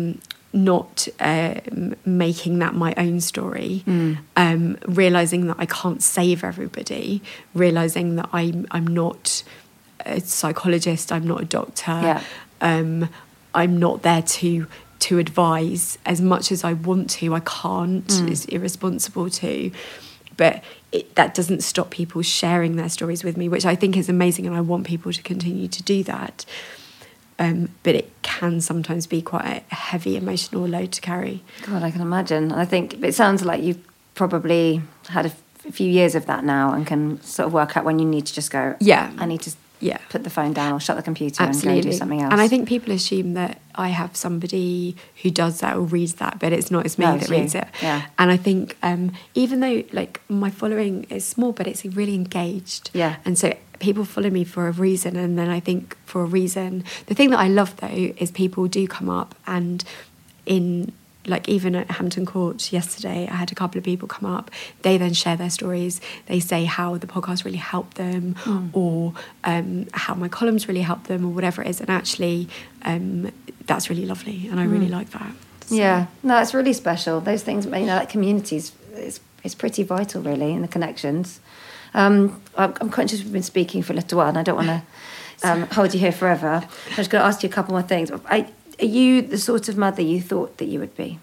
making that my own story. Realizing that I can't save everybody. Realizing that I'm not a psychologist. I'm not a doctor. Yeah. I'm not there to advise as much as I want to. I can't. It's irresponsible to. But that doesn't stop people sharing their stories with me, which I think is amazing, and I want people to continue to do that. But it can sometimes be quite a heavy emotional load to carry. God, I can imagine. I think it sounds like you've probably had a few years of that now and can sort of work out when you need to just go, I need to put the phone down or shut the computer and go do something else. And I think people assume that I have somebody who does that or reads that, but it's not, it's me that reads it. Yeah. And I think even though like my following is small, but it's really engaged. Yeah. And so people follow me for a reason, and then I think for a reason. The thing that I love though is people do come up, and in like even at Hampton Court yesterday, I had a couple of people come up. They then share their stories. They say how the podcast really helped them, or how my columns really helped them, or whatever it is. And actually, that's really lovely, and I really like that. So. Yeah, no, it's really special. Those things, you know, like communities, it's pretty vital, really, in the connections. I'm conscious we've been speaking for a little while, and I don't want to hold you here forever. I'm just going to ask you a couple more things. Are you the sort of mother you thought that you would be?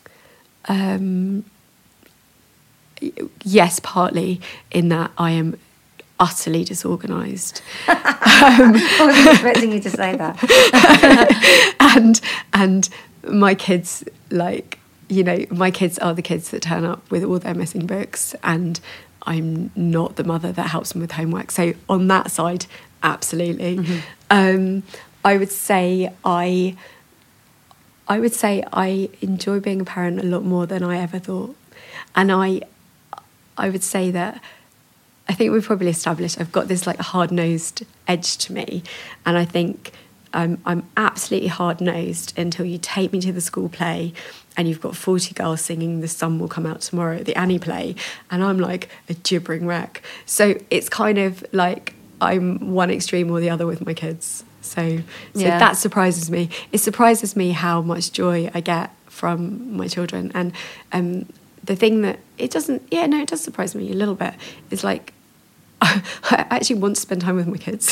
Yes, partly in that I am utterly disorganised. I wasn't expecting you to say that. and my kids, like, you know, my kids are the kids that turn up with all their missing books, and I'm not the mother that helps them with homework. So on that side, absolutely. Mm-hmm. I would say I enjoy being a parent a lot more than I ever thought. And I would say that I think we've probably established I've got this like hard-nosed edge to me. And I think I'm absolutely hard-nosed until you take me to the school play and you've got 40 girls singing The Sun Will Come Out Tomorrow at the Annie play, and I'm like a gibbering wreck. So it's kind of like I'm one extreme or the other with my kids. So that surprises me. It surprises me how much joy I get from my children. And the thing that it does surprise me a little bit. Is like, I actually want to spend time with my kids.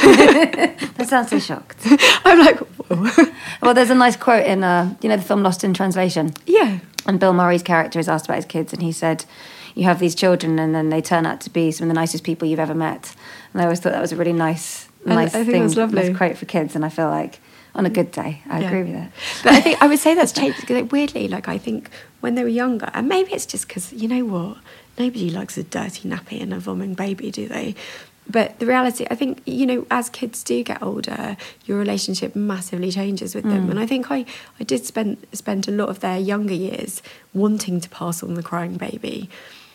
That sounds so shocked. I'm like, whoa. Well, there's a nice quote in, the film Lost in Translation. Yeah. And Bill Murray's character is asked about his kids, and he said, you have these children and then they turn out to be some of the nicest people you've ever met. And I always thought that was a really nice I think thing, that's lovely. nice quote for kids, and I feel like on a good day, I agree with it. But I think I would say that's changed. Like, weirdly, like I think when they were younger, and maybe it's just because, you know what, nobody likes a dirty nappy and a vomiting baby, do they? But the reality, I think, you know, as kids do get older, your relationship massively changes with them. And I think I did spend a lot of their younger years wanting to pass on the crying baby.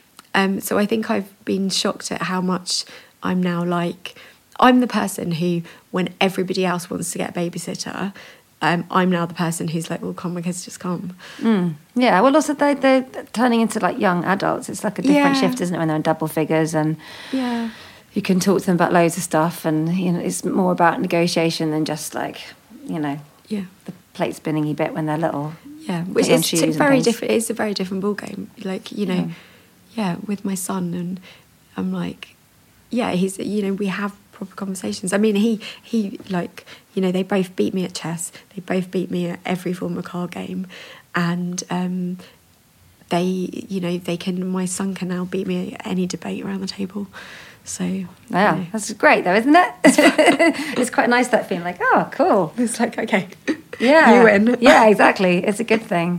So I think I've been shocked at how much I'm now like... I'm the person who, when everybody else wants to get a babysitter, I'm now the person who's like, well, come, my kids just come. Yeah, well, also they're turning into like young adults. It's like a different shift, isn't it, when they're in double figures, and you can talk to them about loads of stuff, and, you know, it's more about negotiation than just like, you know, the plate spinning-y bit when they're little. Yeah, which is very different. It's a very different ballgame. Like, you know, with my son, and I'm like, he's, you know, we have proper conversations. I mean, he like, you know, they both beat me at chess. They both beat me at every form of card game, and they, you know, my son can now beat me at any debate around the table. So that's great though, isn't it? It's quite nice, that feeling like, oh, cool. It's like, okay, you win. Yeah, exactly. It's a good thing.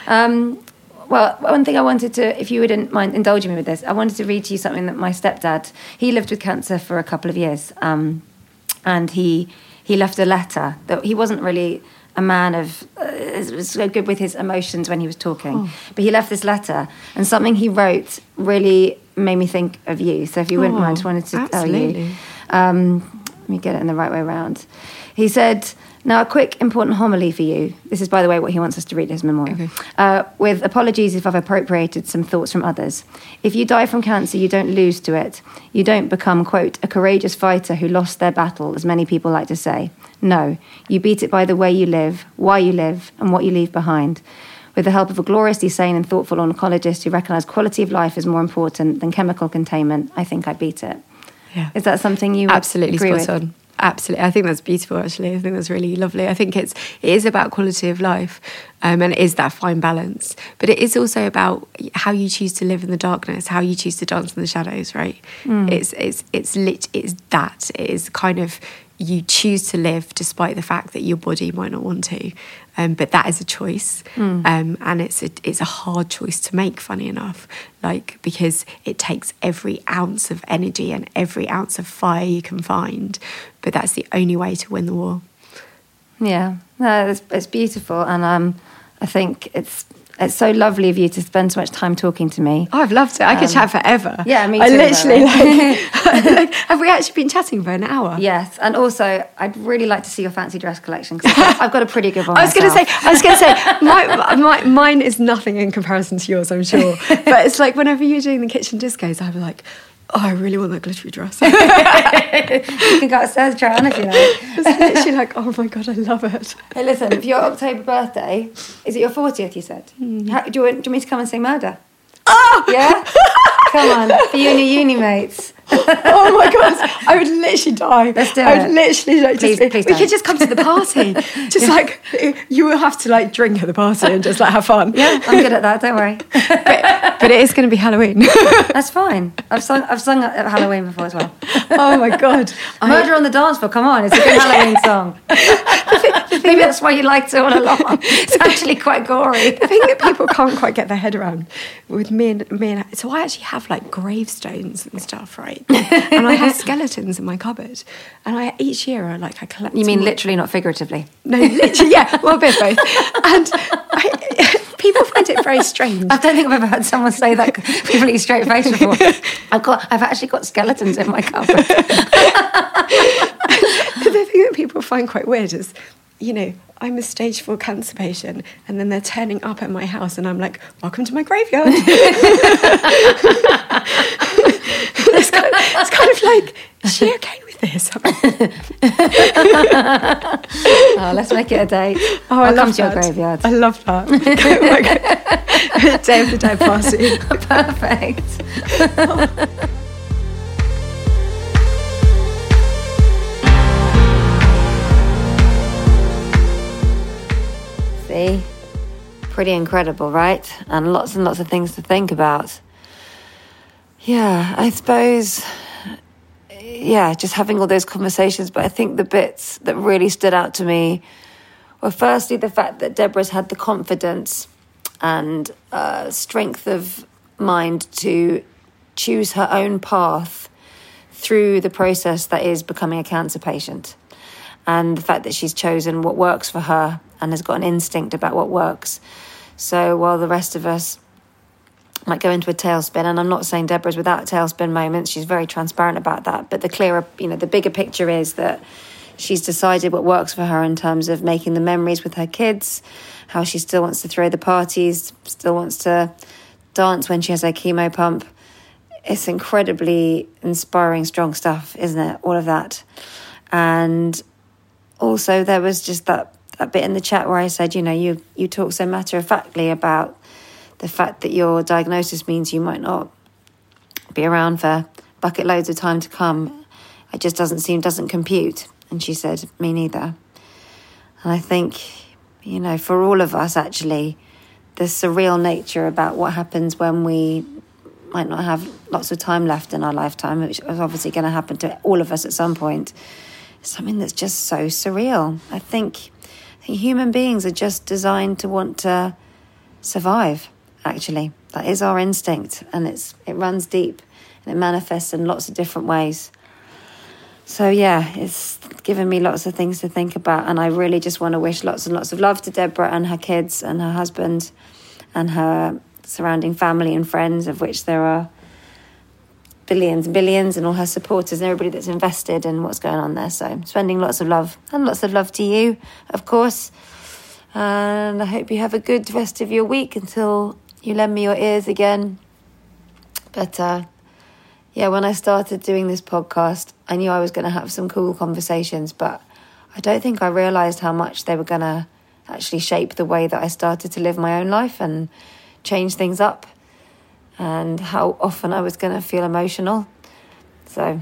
Well, one thing I wanted to, if you wouldn't mind indulging me with this, I wanted to read to you something that my stepdad, he lived with cancer for a couple of years, and he left a letter that he wasn't really a man of, was so good with his emotions when he was talking, but he left this letter, and something he wrote really made me think of you. So if you wouldn't mind, I just wanted to tell you. Let me get it in the right way around. He said, now a quick important homily for you. This is, by the way, what he wants us to read, his memorial. Okay. With apologies if I've appropriated some thoughts from others. If you die from cancer, you don't lose to it. You don't become, quote, a courageous fighter who lost their battle, as many people like to say. No, you beat it by the way you live, why you live, and what you leave behind. With the help of a gloriously sane and thoughtful oncologist who recognised quality of life is more important than chemical containment, I think I beat it. Yeah. Is that something you absolutely agree spot with? On? Absolutely. I think that's beautiful, actually. I think that's really lovely. I think it is about quality of life, and it is that fine balance. But it is also about how you choose to live in the darkness, how you choose to dance in the shadows, right? It's that. It is kind of, you choose to live despite the fact that your body might not want to. But that is a choice. And it's a hard choice to make, funny enough, like, because it takes every ounce of energy and every ounce of fire you can find. But that's the only way to win the war. Yeah, no, it's beautiful. And I think it's so lovely of you to spend so much time talking to me. Oh, I've loved it. I could chat forever. Yeah, me too. I literally, like, have we actually been chatting for an hour? Yes, and also, I'd really like to see your fancy dress collection, because I've got a pretty good one I was going to say, mine is nothing in comparison to yours, I'm sure. But it's like, whenever you're doing the kitchen discos, I'm like, oh, I really want that glittery dress. You can go upstairs and try on if you like. It's literally like, oh my God, I love it. Hey, listen, for your October birthday, is it your 40th, you said? Do you want me to come and sing Murder? Oh! Yeah? Come on, for you and your uni mates. Oh my God, I would literally die. Let's do it. I would literally like, please we don't. could just come to the party. Just like, you will have to like drink at the party and just like have fun. Yeah, I'm good at that, don't worry. But it is going to be Halloween. That's fine. I've sung at Halloween before as well. Oh my God. Murder on the Dance Floor, come on, it's a good Halloween song. Maybe that's why you liked it all along. It's actually quite gory. The thing that people can't quite get their head around with me and so I actually have like gravestones and stuff, right? And I have skeletons in my cupboard. And each year I collect. You mean literally, not figuratively? No, literally, yeah. Well, a bit both. And people find it very strange. I don't think I've ever heard someone say that completely straight face before. I've actually got skeletons in my cupboard. The thing that people find quite weird is, you know, I'm a stage 4 cancer patient, and then they're turning up at my house, and I'm like, welcome to my graveyard. It's kind of like, is she okay with this? Oh, let's make it a date. Oh, I'll come to your graveyard. I love that. Day of the Dead party. Perfect. See? Pretty incredible, right? And lots of things to think about. Yeah, I suppose, just having all those conversations. But I think the bits that really stood out to me were firstly the fact that Deborah's had the confidence and strength of mind to choose her own path through the process that is becoming a cancer patient. And the fact that she's chosen what works for her and has got an instinct about what works. So while the rest of us might go into a tailspin, and I'm not saying Deborah's without tailspin moments, she's very transparent about that, but the clearer, the bigger picture is that she's decided what works for her in terms of making the memories with her kids, how she still wants to throw the parties, still wants to dance when she has her chemo pump. It's incredibly inspiring, strong stuff, isn't it? All of that. And also there was just that bit in the chat where I said, you talk so matter-of-factly about the fact that your diagnosis means you might not be around for bucket loads of time to come. It just doesn't compute. And she said, me neither. And I think, for all of us, actually, the surreal nature about what happens when we might not have lots of time left in our lifetime, which is obviously going to happen to all of us at some point, is something that's just so surreal. I think human beings are just designed to want to survive. Actually, that is our instinct, and it runs deep and it manifests in lots of different ways. So it's given me lots of things to think about, and I really just want to wish lots and lots of love to Deborah and her kids and her husband and her surrounding family and friends, of which there are billions and billions, and all her supporters and everybody that's invested in what's going on there. So spending lots of love, and lots of love to you, of course. And I hope you have a good rest of your week until you lend me your ears again. But when I started doing this podcast, I knew I was going to have some cool conversations, but I don't think I realised how much they were going to actually shape the way that I started to live my own life and change things up, and how often I was going to feel emotional. So,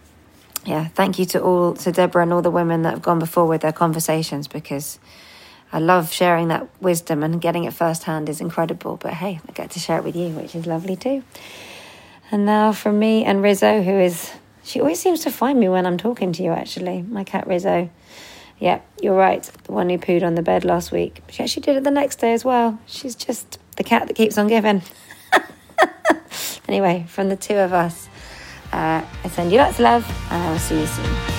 thank you to Deborah and all the women that have gone before with their conversations, because I love sharing that wisdom, and getting it firsthand is incredible. But hey, I get to share it with you, which is lovely too. And now from me and Rizzo, who is She always seems to find me when I'm talking to you, actually. My cat Rizzo. Yeah, you're right. The one who pooed on the bed last week. She actually did it the next day as well. She's just the cat that keeps on giving. Anyway, from the two of us, I send you lots of love, and I will see you soon.